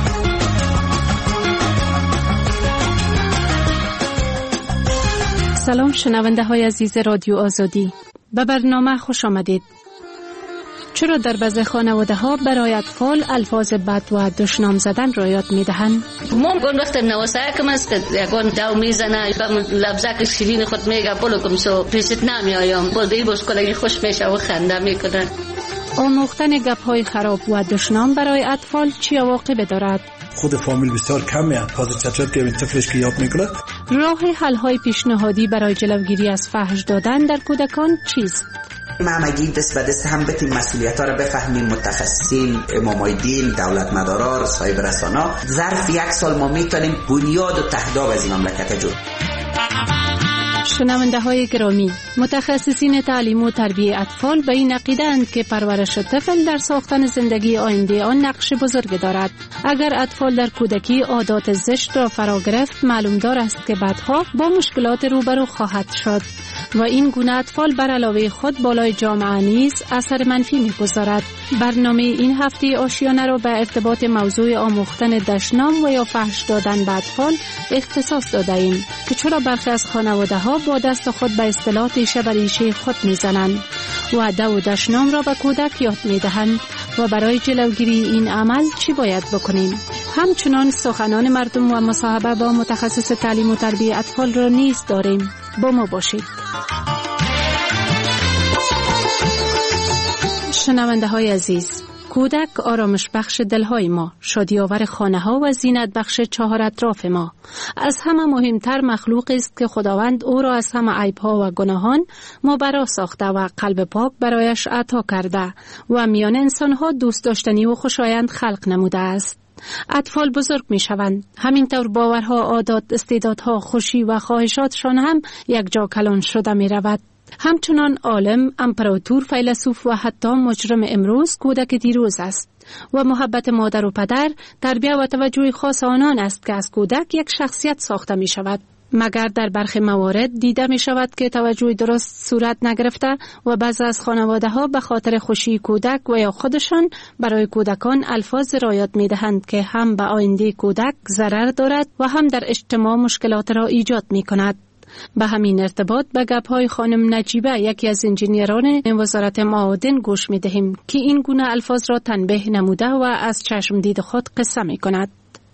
سلام شنونده های عزیز رادیو آزادی، به برنامه خوش آمدید. چرا در بعضی خانواده ها برای اطفال الفاظ بد و دشنام زدن را یاد می دهند؟ ممکن وقت نواسه کم است یکان دو میزنه به لبزه که شیرین خود میگه بلو کم سو پیشت نمی آیم بلدهی بسکلگی خوش میشه و خنده میکنه. آموختن گپ های خراب و دشنام برای اطفال چی عواقب دارد؟ خود فامیل بسیار کمیه تازه چطور که این طفلش که یاد میکنه. راه حل های پیشنهادی برای جلوگیری از فحش دادن در کودکان چیست؟ ما همگی دست به دست هم بتیم مسئولیت ها را بفهمیم. متخصصین، امامای دین، دولت مدارا، صاحب رسانا، ظرف یک سال ما میتونیم بنیاد و تهداب از این مملکت جور. شنونده های گرامی، متخصصین تعلیم و تربیت اطفال به این عقیده‌اند که پرورش طفل در ساختن زندگی آینده آن نقش بزرگ دارد. اگر اطفال در کودکی عادات زشت را فرا گرفت، معلوم دار است که بعدها با مشکلات روبرو خواهد شد. و این گونه اطفال بر علاوه خود بالای جامعه نیز اثر منفی می‌گذارد. برنامه این هفته آشیانه را به ارتباط موضوع آموختن دشنام و یا فحش دادن به اطفال اختصاص داده ایم که چرا برخی از خانواده ها با دست خود به اصطلاح ریشه بر ریشه خود میزنند و دو و دشنام را به کودک یاد میدهند و برای جلوگیری این عمل چی باید بکنیم. همچنان سخنان مردم و مصاحبه با متخصص تعلیم و تربیت اطفال را نیز داریم. با ما باشید. شنونده های عزیز، کودک آرامش بخش دلهای ما، شادی آور خانه ها و زینت بخش چهار اطراف ما. از همه مهمتر مخلوقی است که خداوند او را از همه عیب ها و گناهان مبرا ساخته و قلب پاک برایش عطا کرده و میان انسان ها دوست داشتنی و خوشایند خلق نموده است. اطفال بزرگ می شوند، همینطور باورها، عادات، استعدادها، خوشی و خواهشاتشان هم یک جا کلان شده می رود. همچنان عالم، امپراتور، فیلسوف و حتی مجرم امروز کودک دیروز است و محبت مادر و پدر تربیت و توجه خاص آنان است که از کودک یک شخصیت ساخته می شود. مگر در برخی موارد دیده می شود که توجه درست صورت نگرفته و بعضی از خانواده ها به خاطر خوشی کودک و یا خودشان برای کودکان الفاظ رایت می دهند که هم به آینده کودک ضرر دارد و هم در اجتماع مشکلات را ایجاد می کند. به همین ارتباط به گپ‌های خانم نجیبه، یکی از انجینیران وزارت معادن، گوش می دهیم که این گونه الفاظ را تنبیه نموده و از چشم دید خود قصه می کند.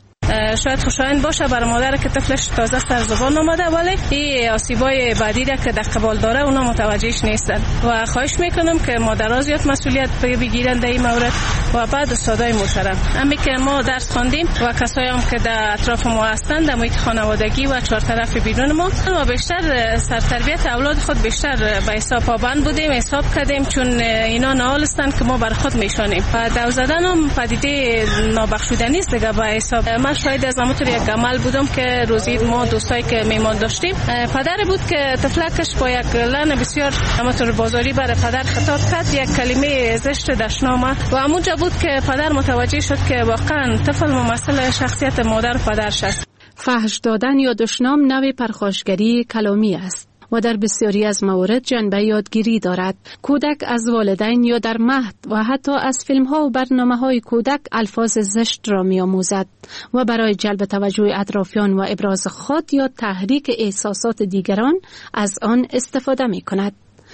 شاید خوشایند باشه برای مادر که طفلش تازه سر زبان آمده، ولی این آسیبای بعدی را که در قبال داره اونا متوجهش نیستن و خواهش میکنم که مادرها زیاد مسئولیت بگیرن در این مورد و بعد استادای محترم، همین که ما درس خواندیم و کسایی هم که در اطراف ما هستند در محیط خانوادگی و چهار طرف بیرون ما و بیشتر سرتربیت اولاد خود بیشتر به حساب پابند بودیم، حساب کردیم، چون اینا نهال هستند که ما بر خود میشانیم و دو زدن هم پدیده نابخشودنی است دیگه. به حساب من شاید از همونطور یک عمل بودم که روزی ما دوستایی که میمان داشتیم، پدر بود که طفلکش با یک لحن بسیار همونطور بازاری برای پدر خطاب کرد، یک کلمه زشت دشنامه و همونجا بود که پدر متوجه شد که واقعا طفل ممثل شخصیت مادر و پدرش است. فحش دادن یا دشنام نوع پرخاشگری کلامی است و در بسیاری از موارد جنبه یادگیری دارد. کودک از والدین یا در مهد و حتی از فیلم ها و برنامه های کودک الفاظ زشت را می آموزد و برای جلب توجه اطرافیان و ابراز خود یا تحریک احساسات دیگران از آن استفاده می کند.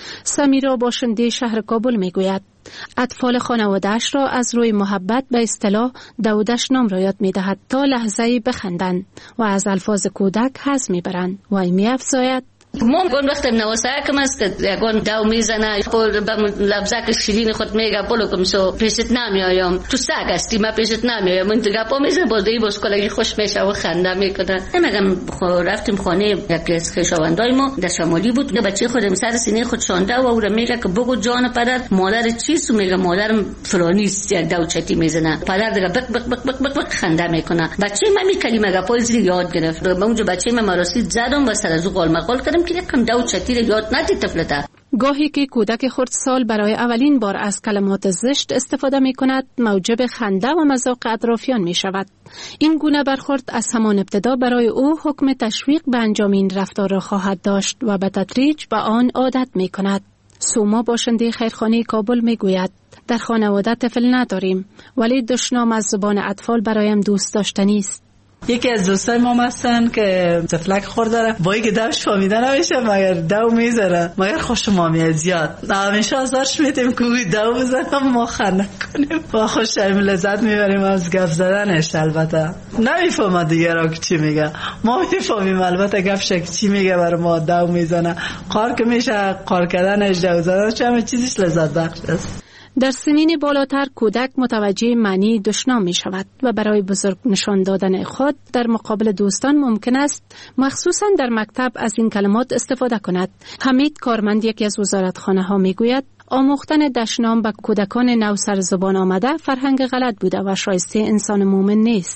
سمیرا باشنده شهر کابل می گوید اطفال خانواده‌اش را از روی محبت به اصطلاح دودش نام را یاد می دهد تا لحظه‌ای بخندند و از الفاظ کودک حظ می برند و می افزاید ما گون وقتی نوسایکم است که گون داو میزنه خود به لبزک شیرین خود میگه بلوکم سو پیشت نمیایم تو سگ استی ما پیشت نمیایم من تو گپا میزنه بازی باز کلاگی خوش میشه و خنده میکنه. میگم رفتیم خانه یکی از خویشاوندای ما در شمالی بود که بچه خودم سر سینه خود شانده و او میگه که بگو جان پدر مادر چیست، میگه مادرم فلانیست، یک داو چتی میزنه. پدر دیگه بک بک بک بک بک خنده میکنه. بچه من می کلمه گپای زیر یاد گرفت. من اونجا بچه من مراسید زدم و سر از او قال مقال کردم که یکم داو چتی رو یاد ندی طفلته. گاهی که کودک خردسال برای اولین بار از کلمات زشت استفاده می کند موجب خنده و مذاق اطرافیان می شود. این گونه برخورد از همان ابتدا برای او حکم تشویق به انجام این رفتار را خواهد داشت و به تدریج به آن عادت می کند. سوما باشنده خیرخانه کابل می گوید در خانواده طفل نداریم ولی دشنام از زبان اطفال برایم دوست داشتنی است. یکی از دوستای ما هستن که طفلک خورده با اینکه دوش فهمیده نمیشه مگر دو میذاره مگر خوش ما میاد زیاد همیشه ازش میتیم که دو بزنم ما خنده کنیم و خوش لذت میبریم از گپ زدنش. البته نمیفهمه دیگه را که چی میگه، ما میفهمیم البته گپش چی میگه برای ما دو میزنه قار که میشه قار کردنش دو زدنش همه چیزش لذت بخش است. در سنین بالاتر کودک متوجه معنی دشنام می شود و برای بزرگ نشان دادن خود در مقابل دوستان ممکن است مخصوصا در مکتب از این کلمات استفاده کند. حمید کارمند یکی از وزارتخانه ها می گوید آموختن دشنام به کودکان نو سر زبان آمده فرهنگ غلط بوده و شایسته انسان مومن نیست.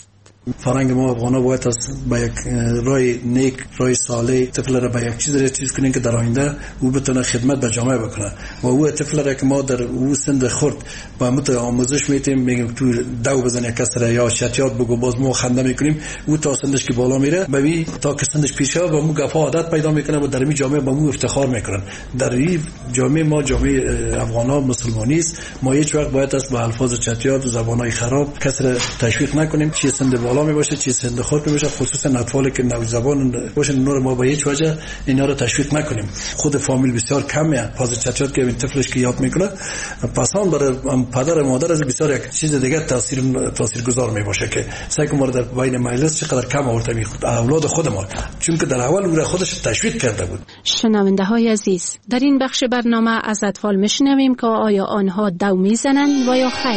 فرهنگ ما افغانا باید از با یک راه نیک، راه صالح طفل را به یک چیز را چیز کنیم که در آینده او بتونه خدمت به جامعه بکنه و او طفل را که ما در او سند خرد با مت آموزش میتیم، میگیم تو دو بزنه کسر یا شتیات بگو، باز ما خنده میکنیم، او تا سندش که بالا میره ببین تا که سندش پیشه و مو گفا عادت پیدا میکنه و در این جامعه با مو افتخار میکنن. در این جامعه ما جامعه افغانا مسلمانی است، ما هیچ وقت باید از با الفاظ چتیات و زبانای خراب کسر تشویق نکنیم. چی سند بالا می باشه، چی سند خرد می باشه، خصوصا اطفالی که نوزبان باشن نور ما به هیچ وجه اینا رو تشویق نکنیم. خود فامیل بسیار کمه فاز چتیات که این طفلش که یاد میکنه پسان برای پدر و مادر از بسیار یک چیز دیگه تاثیر تاثیرگذار می باشه که سعی کنیم در بین مجلس چقدر کم آورده می خود اولاد خود ما، چون که در اول او خودش تشویق کرده بود. شنونده های عزیز، در این بخش برنامه از اطفال میشنویم که آیا آنها دو میزنند و یا خیر.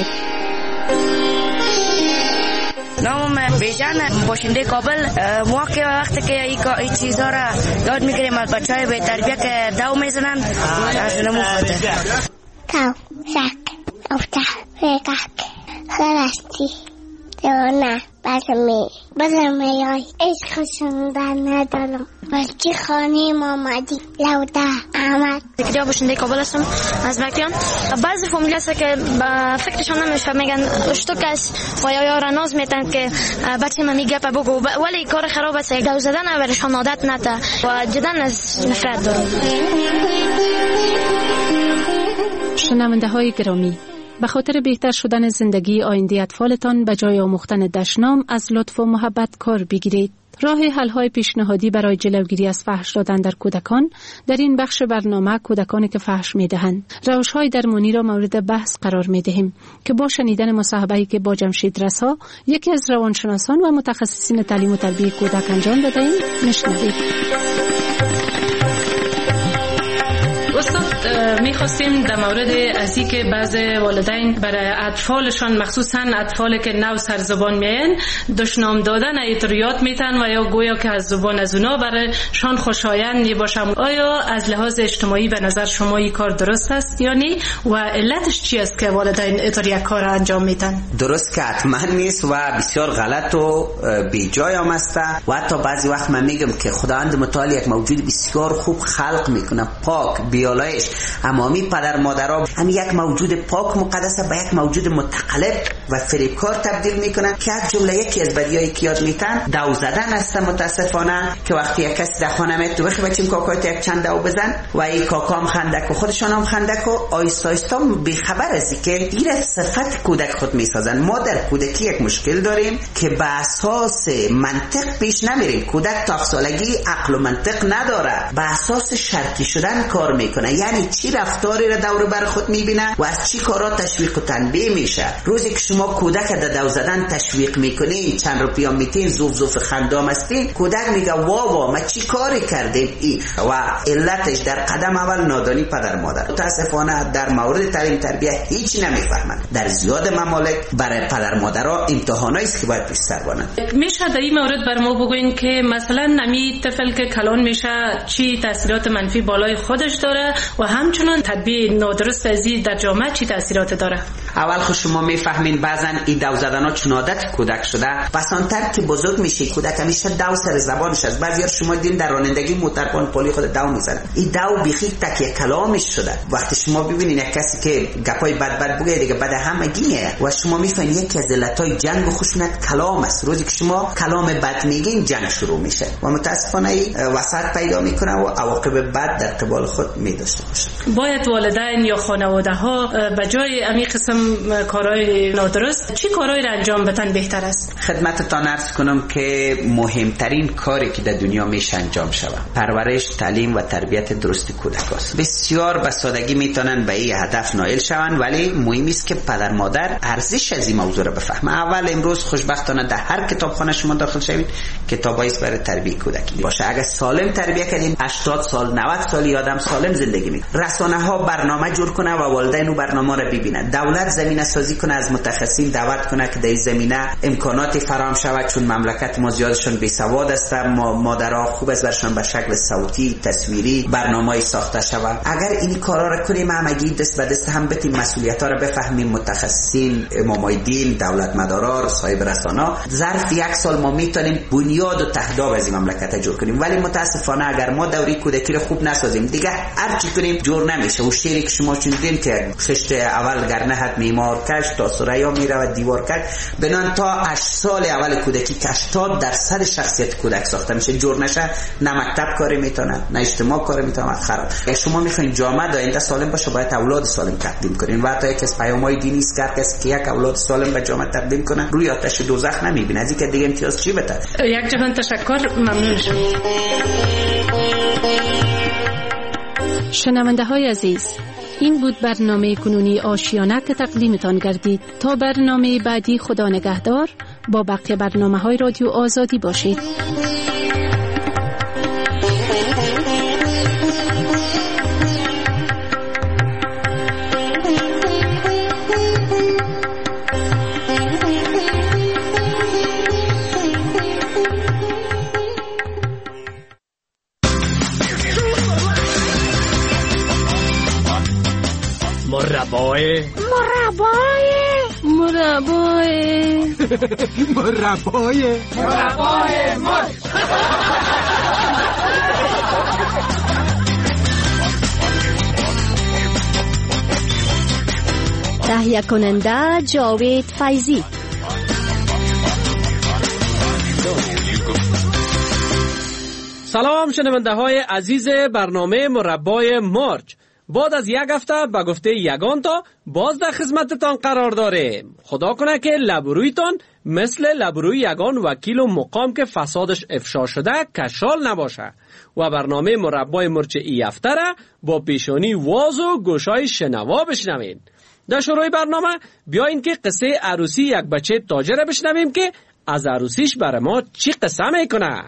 نام بیجان، باشنده کابل. ما که وقتی که این چیزها را یاد میگیریم از بچهای بی تربیه که دو میزنن از نمو خود کاو شک افتح فیقک خرستی دیونه بزمی بزمی های عشق شندن ندارم بلچی خانه مامدی لوده احمد دیگه باشنده کابل هستم از مکیان. بعضی فامیل هست که فکرشان نمیشه، میگن اشتوک است و یا یارا ناز میتن که بچه من میگه پا بگو، ولی کار خراب است. دو زدن برشان عادت نته و جدا از نفرت دارم. شنونده های گرامی، به خاطر بهتر شدن زندگی آینده اطفالتان به جای آموختن دشنام از لطف و محبت کار بگیرید. راه حل‌های پیشنهادی برای جلوگیری از فحش دادن در کودکان در این بخش برنامه کودکانی که فحش می‌دهند روش‌های درمانی را مورد بحث قرار می‌دهیم که با شنیدن مصاحبه‌ای که با جمشید رسا یکی از روانشناسان و متخصصین تعلیم و تربیت کودک انجام داده‌ایم می‌شنوید. استاد، میخواستیم در مورد از این که بعض والدین برای اطفالشان مخصوصا اطفالی که نو سر زبان میین دشنام دادن ایتریات میتن و یا گویا که از زبان از اونا برایشان خوشایند نباشه. آیا از لحاظ اجتماعی به نظر شما این کار درست است یا نه و علتش چی است که والدین ایتریک کار انجام میتن؟ درست که حتما نیست و بسیار غلط و بی جای هم است و حتی بعضی وقت من میگم که خداوند متعال یک موجود بسیار خوب خلق میکنه، پاک بیالایش. امامی پدر مادرها هم یک موجود پاک مقدس به یک موجود متقلب و فریبکار تبدیل میکنن که از جمله یکی از بدیایی که یاد میتن دو زدن است. متاسفانه که وقتی یک کسی در خانه میاد تو بخی بچیم کاکایت یک چند دو بزن و این کاکا هم خندک و خودشان هم خندک و آیستا آیستا بیخبر ازی که این صفت کودک خود میسازن. ما در کودکی یک مشکل داریم که به اساس منطق پیش نمیریم. کودک تا سالگی عقل و منطق نداره، به اساس شرطی شدن کار میکنه، یعنی چی رفتاری را دور بر خود میبینه و از چی کارا تشویق و تنبیه میشه. روزی که شما کودک در دو زدن تشویق میکنین، چند روپیا میتین، زوف زوف خندام هستین، کودک میگه وا وا ما چی کاری کردیم ای و علتش در قدم اول نادانی پدر مادر. متاسفانه در مورد تعلیم تربیه هیچ نمیفهمن. در زیاد ممالک برای پدر مادرها امتحانایی است که باید پیش سر بانند. میشه در این مورد بر ما بگوین که مثلا نمی طفل که کلان میشه چی تاثیرات منفی بالای خودش داره و همچنان تطبیق نادرست ازی در جامعه چی تاثیرات داره؟ اول خود شما میفهمین بعضن این دو زدن ها چون عادت کودک شده، پسانتر که بزرگ میشه کودک همیشه دو سر زبانش است. بعضی شما دیدین در رانندگی موتربان پلی خود دو میزنه، این دو بیخی تکیه کلامش شده. وقتی شما ببینین یک کسی که گپای بد بد بگه دیگه بعد همه گینه و شما میفهمین یکی از علتهای جنگ و خشونت کلام است. روزی که شما کلام بد میگین جنگ شروع میشه و متاسفانه وسط پیدا میکنه و عواقب بد در قبال خود میداشته باشه. باید والدین یا خانواده ها به جای امی قسم کارهای نادرست چی کارهایی را انجام بدن بهتر است؟ خدمتتان عرض کنم که مهمترین کاری که در دنیا میشه انجام شود پرورش، تعلیم و تربیت درست کودک است. بسیار به سادگی میتونن به این هدف نائل شوند، ولی مهم است که پدر مادر ارزش از این موضوع را بفهمه. اول امروز خوشبختانه در هر کتابخانه شما داخل شوید کتابایی است برای تربیت کودکی باشه. اگر سالم تربیت کردیم هشتاد سال نود سال آدم سالم زندگی میکنه. رسانه ها برنامه جور کنه و والدین اون برنامه را ببینن. دولت باید زمینه سازی کنه، از متخصصین دعوت کنه که در این زمینه امکانات فراهم شود، چون مملکت ما زیادشون بی سواد هستند. مادرها خوب است برشان به شکل صوتی تصویری برنامه‌ای ساخته شود. اگر این کارا را کنیم همگی دست به دست هم بتیم مسئولیت‌ها را بفهمیم، متخصصین، امامای دین، دولت مدارا، صاحب رسانه‌ها، ظرف یک سال ما میتونیم بنیاد و تهداب از این مملکت جور کنیم. ولی متاسفانه اگر ما دوره کودکی رو خوب نسازیم دیگه هر چی کنیم جور نمیشه. و شعری که شما چندین که خشت اول گر نهد میمار کش تا سریا میرود دیوار کش، بنان تا هشت سال اول کودکی که هشتاد درصد شخصیت کودک ساخته میشه. جور نشه نه مکتب کاری میتونه نه اجتماع کاری میتونه، خراب. اگه شما میخواین جامعه آینده سالم باشه باید اولاد سالم تقدیم کنین. و حتی یک از پیام‌های دینی است که کسی که یک اولاد سالم به جامعه تقدیم کنه روی آتش دوزخ نمیبینه. از اینکه دیگه امتیاز چی بده. یک جهان تشکر، ممنون شما. شنونده های عزیز، این بود برنامه کنونی آشیانه که تقدیمتان گردید. تا برنامه بعدی خدا نگهدار. با بقیه برنامه های رادیو آزادی باشید. مربای مربای مربای مربای مربای مرچ. تهیه کننده جاوید فیضی. سلام شنونده های عزیز برنامه مربای مارچ. بعد از یک هفته به گفته یگان تا باز در خدمتتان قرار داریم. خدا کنه که لبرویتان مثل لبروی یگان وکیل و مقام که فسادش افشا شده کشال نباشه و برنامه مربای مرچ ای هفته را با پیشانی واز و گوشای شنوا بشنوین. در شروع برنامه بیاین که قصه عروسی یک بچه تاجر بشنویم که از عروسیش برای ما چی قصه میکنه.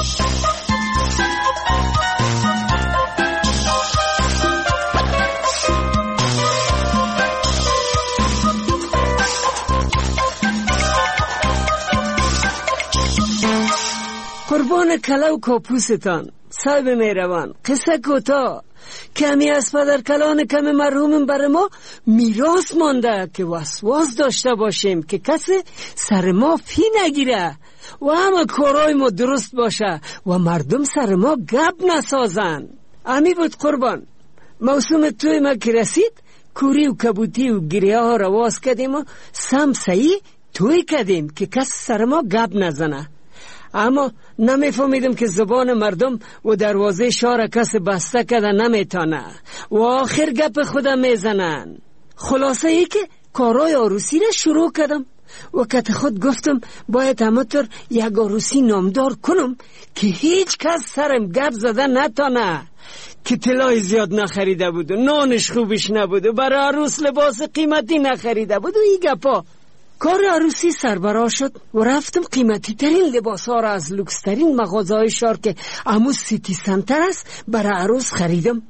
قربان کلو کاپوستان صاحب مهربان، قصه کوتاه کمی از پدر کلان کم مرحوم بر ما میراث مانده که وسواس داشته باشیم که کسی سر ما فی نگیره و همه کارای ما درست باشه و مردم سر ما گپ نسازن. امی بود قربان. موسم توی ما که رسید کوری و کبوتی و گریه ها رواز کردیم و سمسایی توی کردیم که کسی سر ما گپ نزنه. اما نمیفهمیدم که زبان مردم و دروازه شهر کسی بسته کده نمیتانه و آخر گپ خودم میزنن. خلاصه ای که کارای عروسی را شروع کردم و کت خود گفتم باید همطور یک عروسی نامدار کنم که هیچ کس سرم گپ زده نتانه. که طلای زیاد نخریده بود و نانش خوبش نبود و برای عروس لباس قیمتی نخریده بود و ای گپا. کار عروسی سربرا شد و رفتم قیمتی ترین لباس ها را از لوکس ترین مغازه های شهر که امو سیتی سنتر است برای عروس خریدم.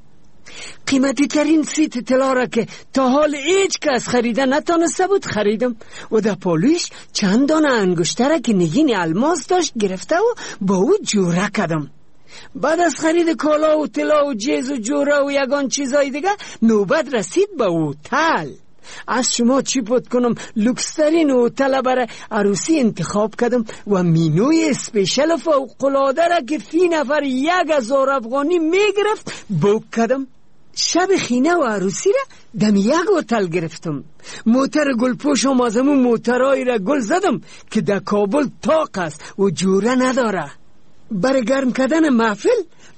قیمتی ترین سیت طلا را که تا حال هیچ کس خریده نتانسته بود خریدم و در پالویش چند دانه انگشتره که نگین الماس داشت گرفته و با او جوره کردم. بعد از خرید کالا و طلا و جیز و جوره و یگان چیزای دیگه نوبت رسید به هتل. از شما چی بود کنم لوکسترین هتل برای عروسی انتخاب کردم و مینوی اسپیشل فوق‌العاده را که فی نفر یک هزار افغانی میگرفت بوک کردم. شب خینه و عروسی را دم یک هتل گرفتم. موتر گلپوش و مازمون موترهایی را گل زدم که در کابل طاق است و جوره نداره. برای گرم کردن محفل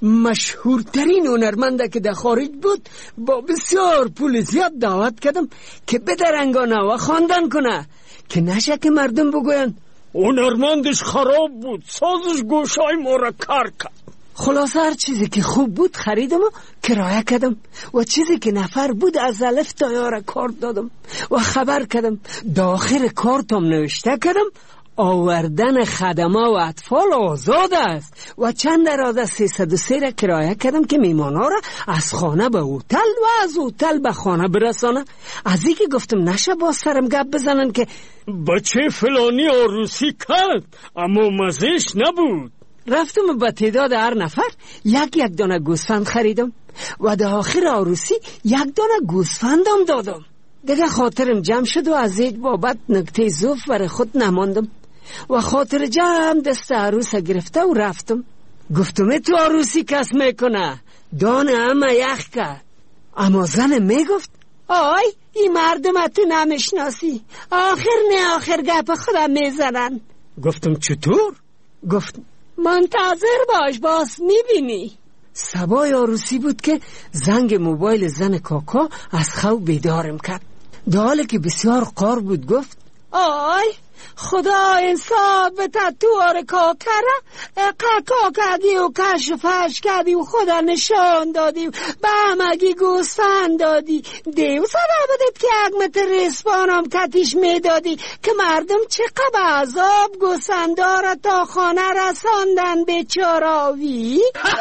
مشهورترین هنرمنده که در خارج بود با بسیار پول زیاد دعوت کردم که بدرنگانه و خواندن کنه که نشه که مردم بگوین هنرمندش خراب بود، سازش گوشای ما را کار کرد. خلاصه هر چیزی که خوب بود خریدم و کرایه کردم و چیزی که نفر بود از الف تا یا را کارت دادم و خبر کردم. داخل کارتم نوشته کردم آوردن خدمه و اطفال آزاد است و چند راز از سیصد و سه را کرایه کردم که میمانا را از خانه به هتل و از هتل به خانه برسانه. از اینکه گفتم نشه با سرم گپ بزنن که بچه فلانی عروسی کرد اما مزهش نبود. رفتم به تعداد هر نفر یک یک دانه گوسفند خریدم و در آخر عروسی یک دانه گوسفندم دادم. دیگه خاطرم جمع شد و از یک بابت نکته زوف برای خود نماندم و خاطر جمع دست عروس گرفته و رفتم. گفتم تو عروسی کس میکنه؟ دانه همه یخ کرد. اما زن میگفت آی این مردم تو نمیشناسی، آخر نه آخر گپ خودم میزنن. گفتم چطور؟ گفت منتظر باش باز میبینی. سبای عروسی بود که زنگ موبایل زن کاکا از خواب بیدارم کرد. در حالی که بسیار قار بود گفت آی خدا انصاف به تطور کاکره قاکا کردی و کشفش کردی و خدا نشان دادی و به همگی گوسفند دادی. دیو سبب بدید که یک متر رسپانم کتیش میدادی که مردم چقدر عذاب گوسفندار تا خانه رساندن بیچاراوی.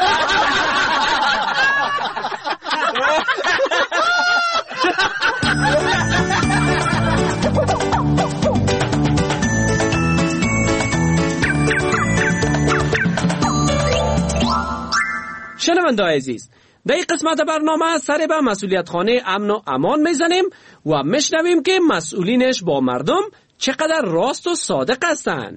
شنونده عزیز، در این قسمت برنامه سر به مسئولیت خانه امن و امان میزنیم و میشنویم که مسئولینش با مردم چقدر راست و صادق هستند.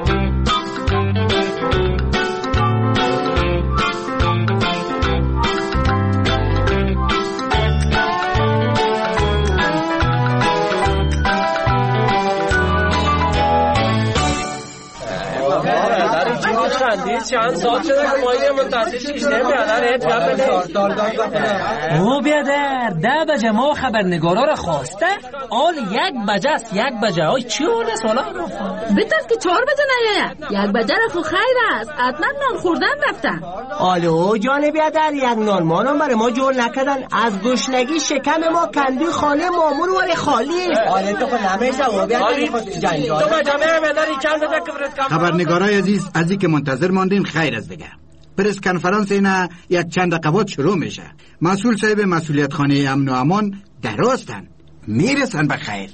چند سال شده که ما یه منتظرشیش نمیادن هیچ گفت او بیادر ده بجه ما خبرنگارا را خواسته آل یک بجه است یک بجه های چی هونه سالا بیتاست که چهار بجه نیه یک بجه را خو خیر است حتما نان خوردن رفتن. آلو جان بیادر یک نان مانم برای ما جول نکردن از گشنگی شکم ما کندی خاله مامون ولی خالی است. آله تو خود نمیشه و بیادر جنجال تو مجمعه بیادری چند بجه که خبرنگارای عزیز از اینکه منتظر ماندین خیر از دیگه. پرس کنفرانس اینا یک چند دقیقه شروع میشه. مسئول صاحب مسئولیت خانه امن و امان دراستن میرسن به خیر.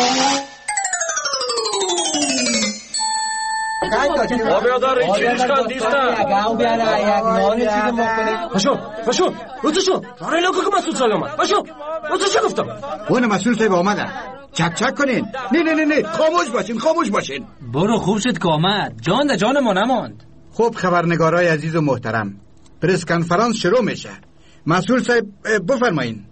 آبیادار چی نشکن دیستن باشو باشو روزشو رای لکو که مسئول صاحب آمد. باشو روزشو گفتم اون مسئول صاحب آمدن چک چک کنین. نه نه نه نه خاموش باشین خاموش باشین. برو خوب شد که آمد جان ده جان ما نماند. خوب خبرنگارای عزیز و محترم پرس کنفرانس شروع میشه. مسئول صاحب بفرمایین.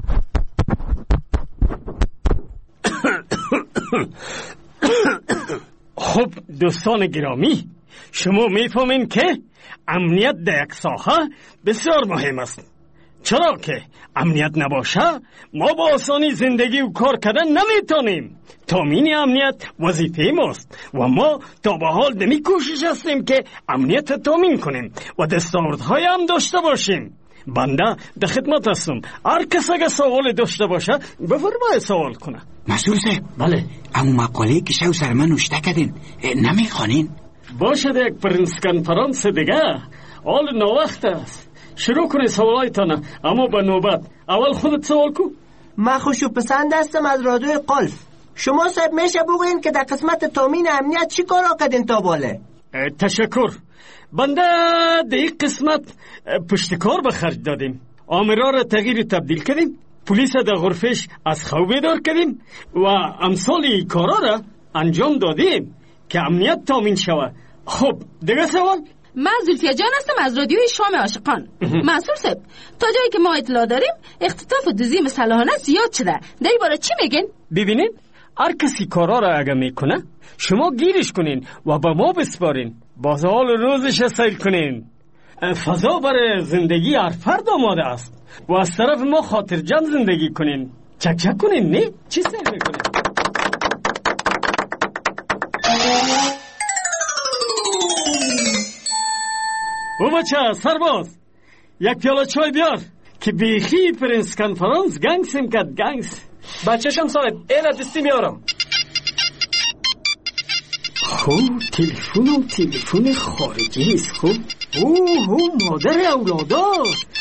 خب دوستان گرامی شما میفهمین که امنیت در یک ساحه بسیار مهم است. چرا که امنیت نباشه ما با آسانی زندگی و کار کردن نمیتونیم. تامین امنیت وظیفه ماست و ما تا به حال دمی کوشش هستیم که امنیت تامین کنیم و دستاوردهای هم داشته باشیم. بنده در خدمت هستم. هر کس اگه سوال داشته باشه بفرمایید سوال کنه. مسئول صاحب بله اما مقاله که شو سر من نوشته کردین نمیخوانین؟ باشد یک پرنس کنفرانس دیگه حال نوخت است. شروع کنی سوالایتانه اما به نوبت. اول خودت سوال کو. من خوشو پسند هستم از رادوی قلف. شما صاحب میشه بگوین که در قسمت تامین امنیت چی کارا کردین تا باله؟ تشکر. بنده در این قسمت پشتکار به خرج دادیم. آمرا را تغییر تبدیل کردیم. پلیس در غرفش از خواب بیدار کردیم و امثال این کارا را انجام دادیم که امنیت تامین شود. خب دیگه سوال؟ من زلفیه جان هستم از رادیوی شام عاشقان. مسئول صاحب تا جایی که ما اطلاع داریم اختطاف و دزدی مسلحانه زیاد شده. در این باره چی میگین؟ ببینید هر کسی کارا را اگه میکنه شما گیرش کنین و به ما بسپارین. باز حال روزش سیل کنین. فضا برای زندگی هر فرد آماده است و از طرف ما خاطرجمع زندگی کنین. چک چک کنین نه؟ چی سیل میکنین؟ او بچه سرباز یک پیاله چای بیار که بیخی پرنس کنفرانس گنگسیم کد گنگس. بچه شم صاحب اینا دستی میارم. خوب تلفنم تلفن خارجی است. خوب اوه او مادر اولادا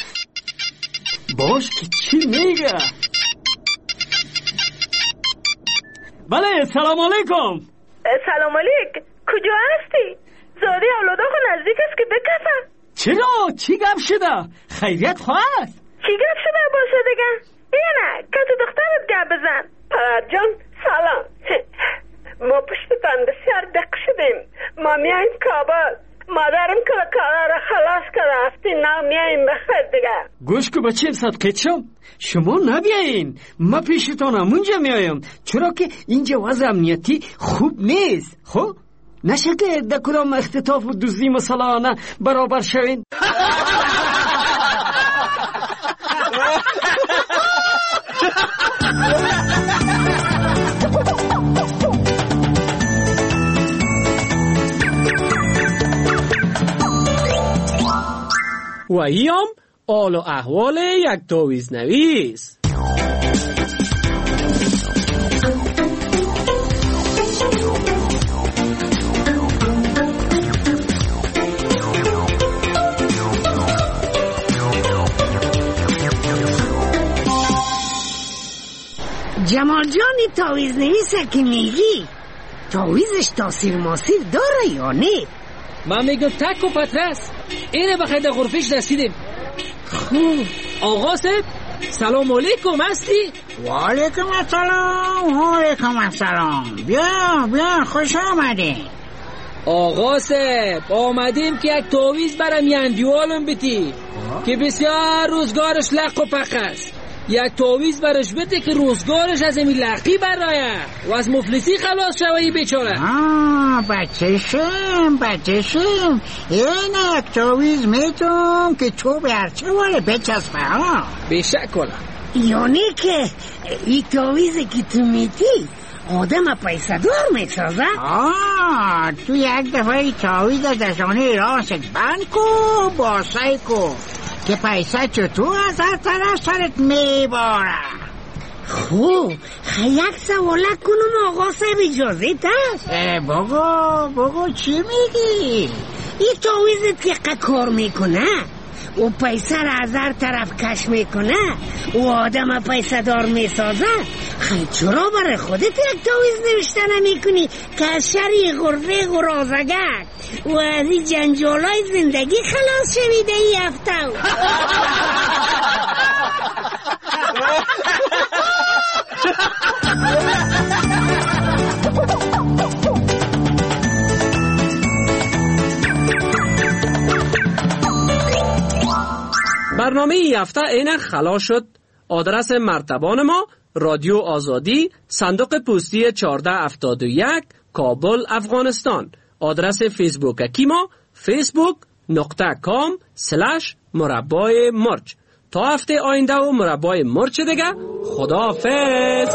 باش که چی میگه. بله سلام علیکم. سلام علیک. کجا هستی؟ زاده اولادا خو نزدیک است که بکفم. چرا؟ چی گپ شده؟ خیریت خواست؟ چی گپ شده باشه دیگه؟ اینه که تو دخترت گپ بزن. پرد جان سلام. ما پشتتان بسیار دق شدیم. ما میاییم کابل. مادرم که کارا را خلاص کرده هفتی نا میاییم بخیر دیگه. گوش که بچیم صدقیت شم شما نبیاین، ما پیشتانم اونجا میایم، چرا که اینجا وضع امنیتی خوب نیست. خب نشه که در کدام اختطاف و دزدی مسلحانه برابر شوین. و ایام آل و احوال یک تاویز نویس. جمال جانی تاویز نویسه که میگی تاویزش تاثیر ماسیر داره یا نه؟ من میگم تک و پترس اینه بخیر در غرفش رسیدیم. خوب آقا صاحب سلام علیکم هستی؟ و علیکم السلام. و علیکم السلام. بیا بیا خوش آمدی. آقا صاحب آمدیم که یک تاویز برم یندیوالم بیتی که بسیار روزگارش لق و پق است. یک تاویز برش بده که روزگارش از این لقی برایه و از مفلسی خلاص شوی بیچاره. آه بچه‌شم بچه‌شم این یک تاویز میتونم که تو به هرچه واره بچسبه ها. بشک کنم. یعنی که این تاویزی که تو میتی آدم پیسه دار میسازه؟ آه تو یک دفعه تاویز دشانه راست بند کو باسه کو که پیسه چطور از هر طرف سرت میباره. خوب یک سوالک کنم آقا صاحب اجازه تست؟ بگو بگو چی میگی؟ این تاویزت که کار میکنه و پیسه را از هر طرف کش میکنه و آدم پیسه دار میسازه، خیلی چرا برای خودت یک تاویز نوشته نمیکنی که از شری غرفه غرازگک و از این جنجالای زندگی خلاص شویده ای هفته؟ برنامه ای هفته اینک خلاص شد. آدرس مرتبان ما رادیو آزادی، صندوق پستی چهارده هفتاد و یک، کابل، افغانستان. آدرس فیسبوک اکی ما فیسبوک نقطه کام سلش مربای مرچ. تا هفته آینده و مربای مرچ دیگه. خداحافظ.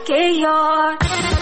که یار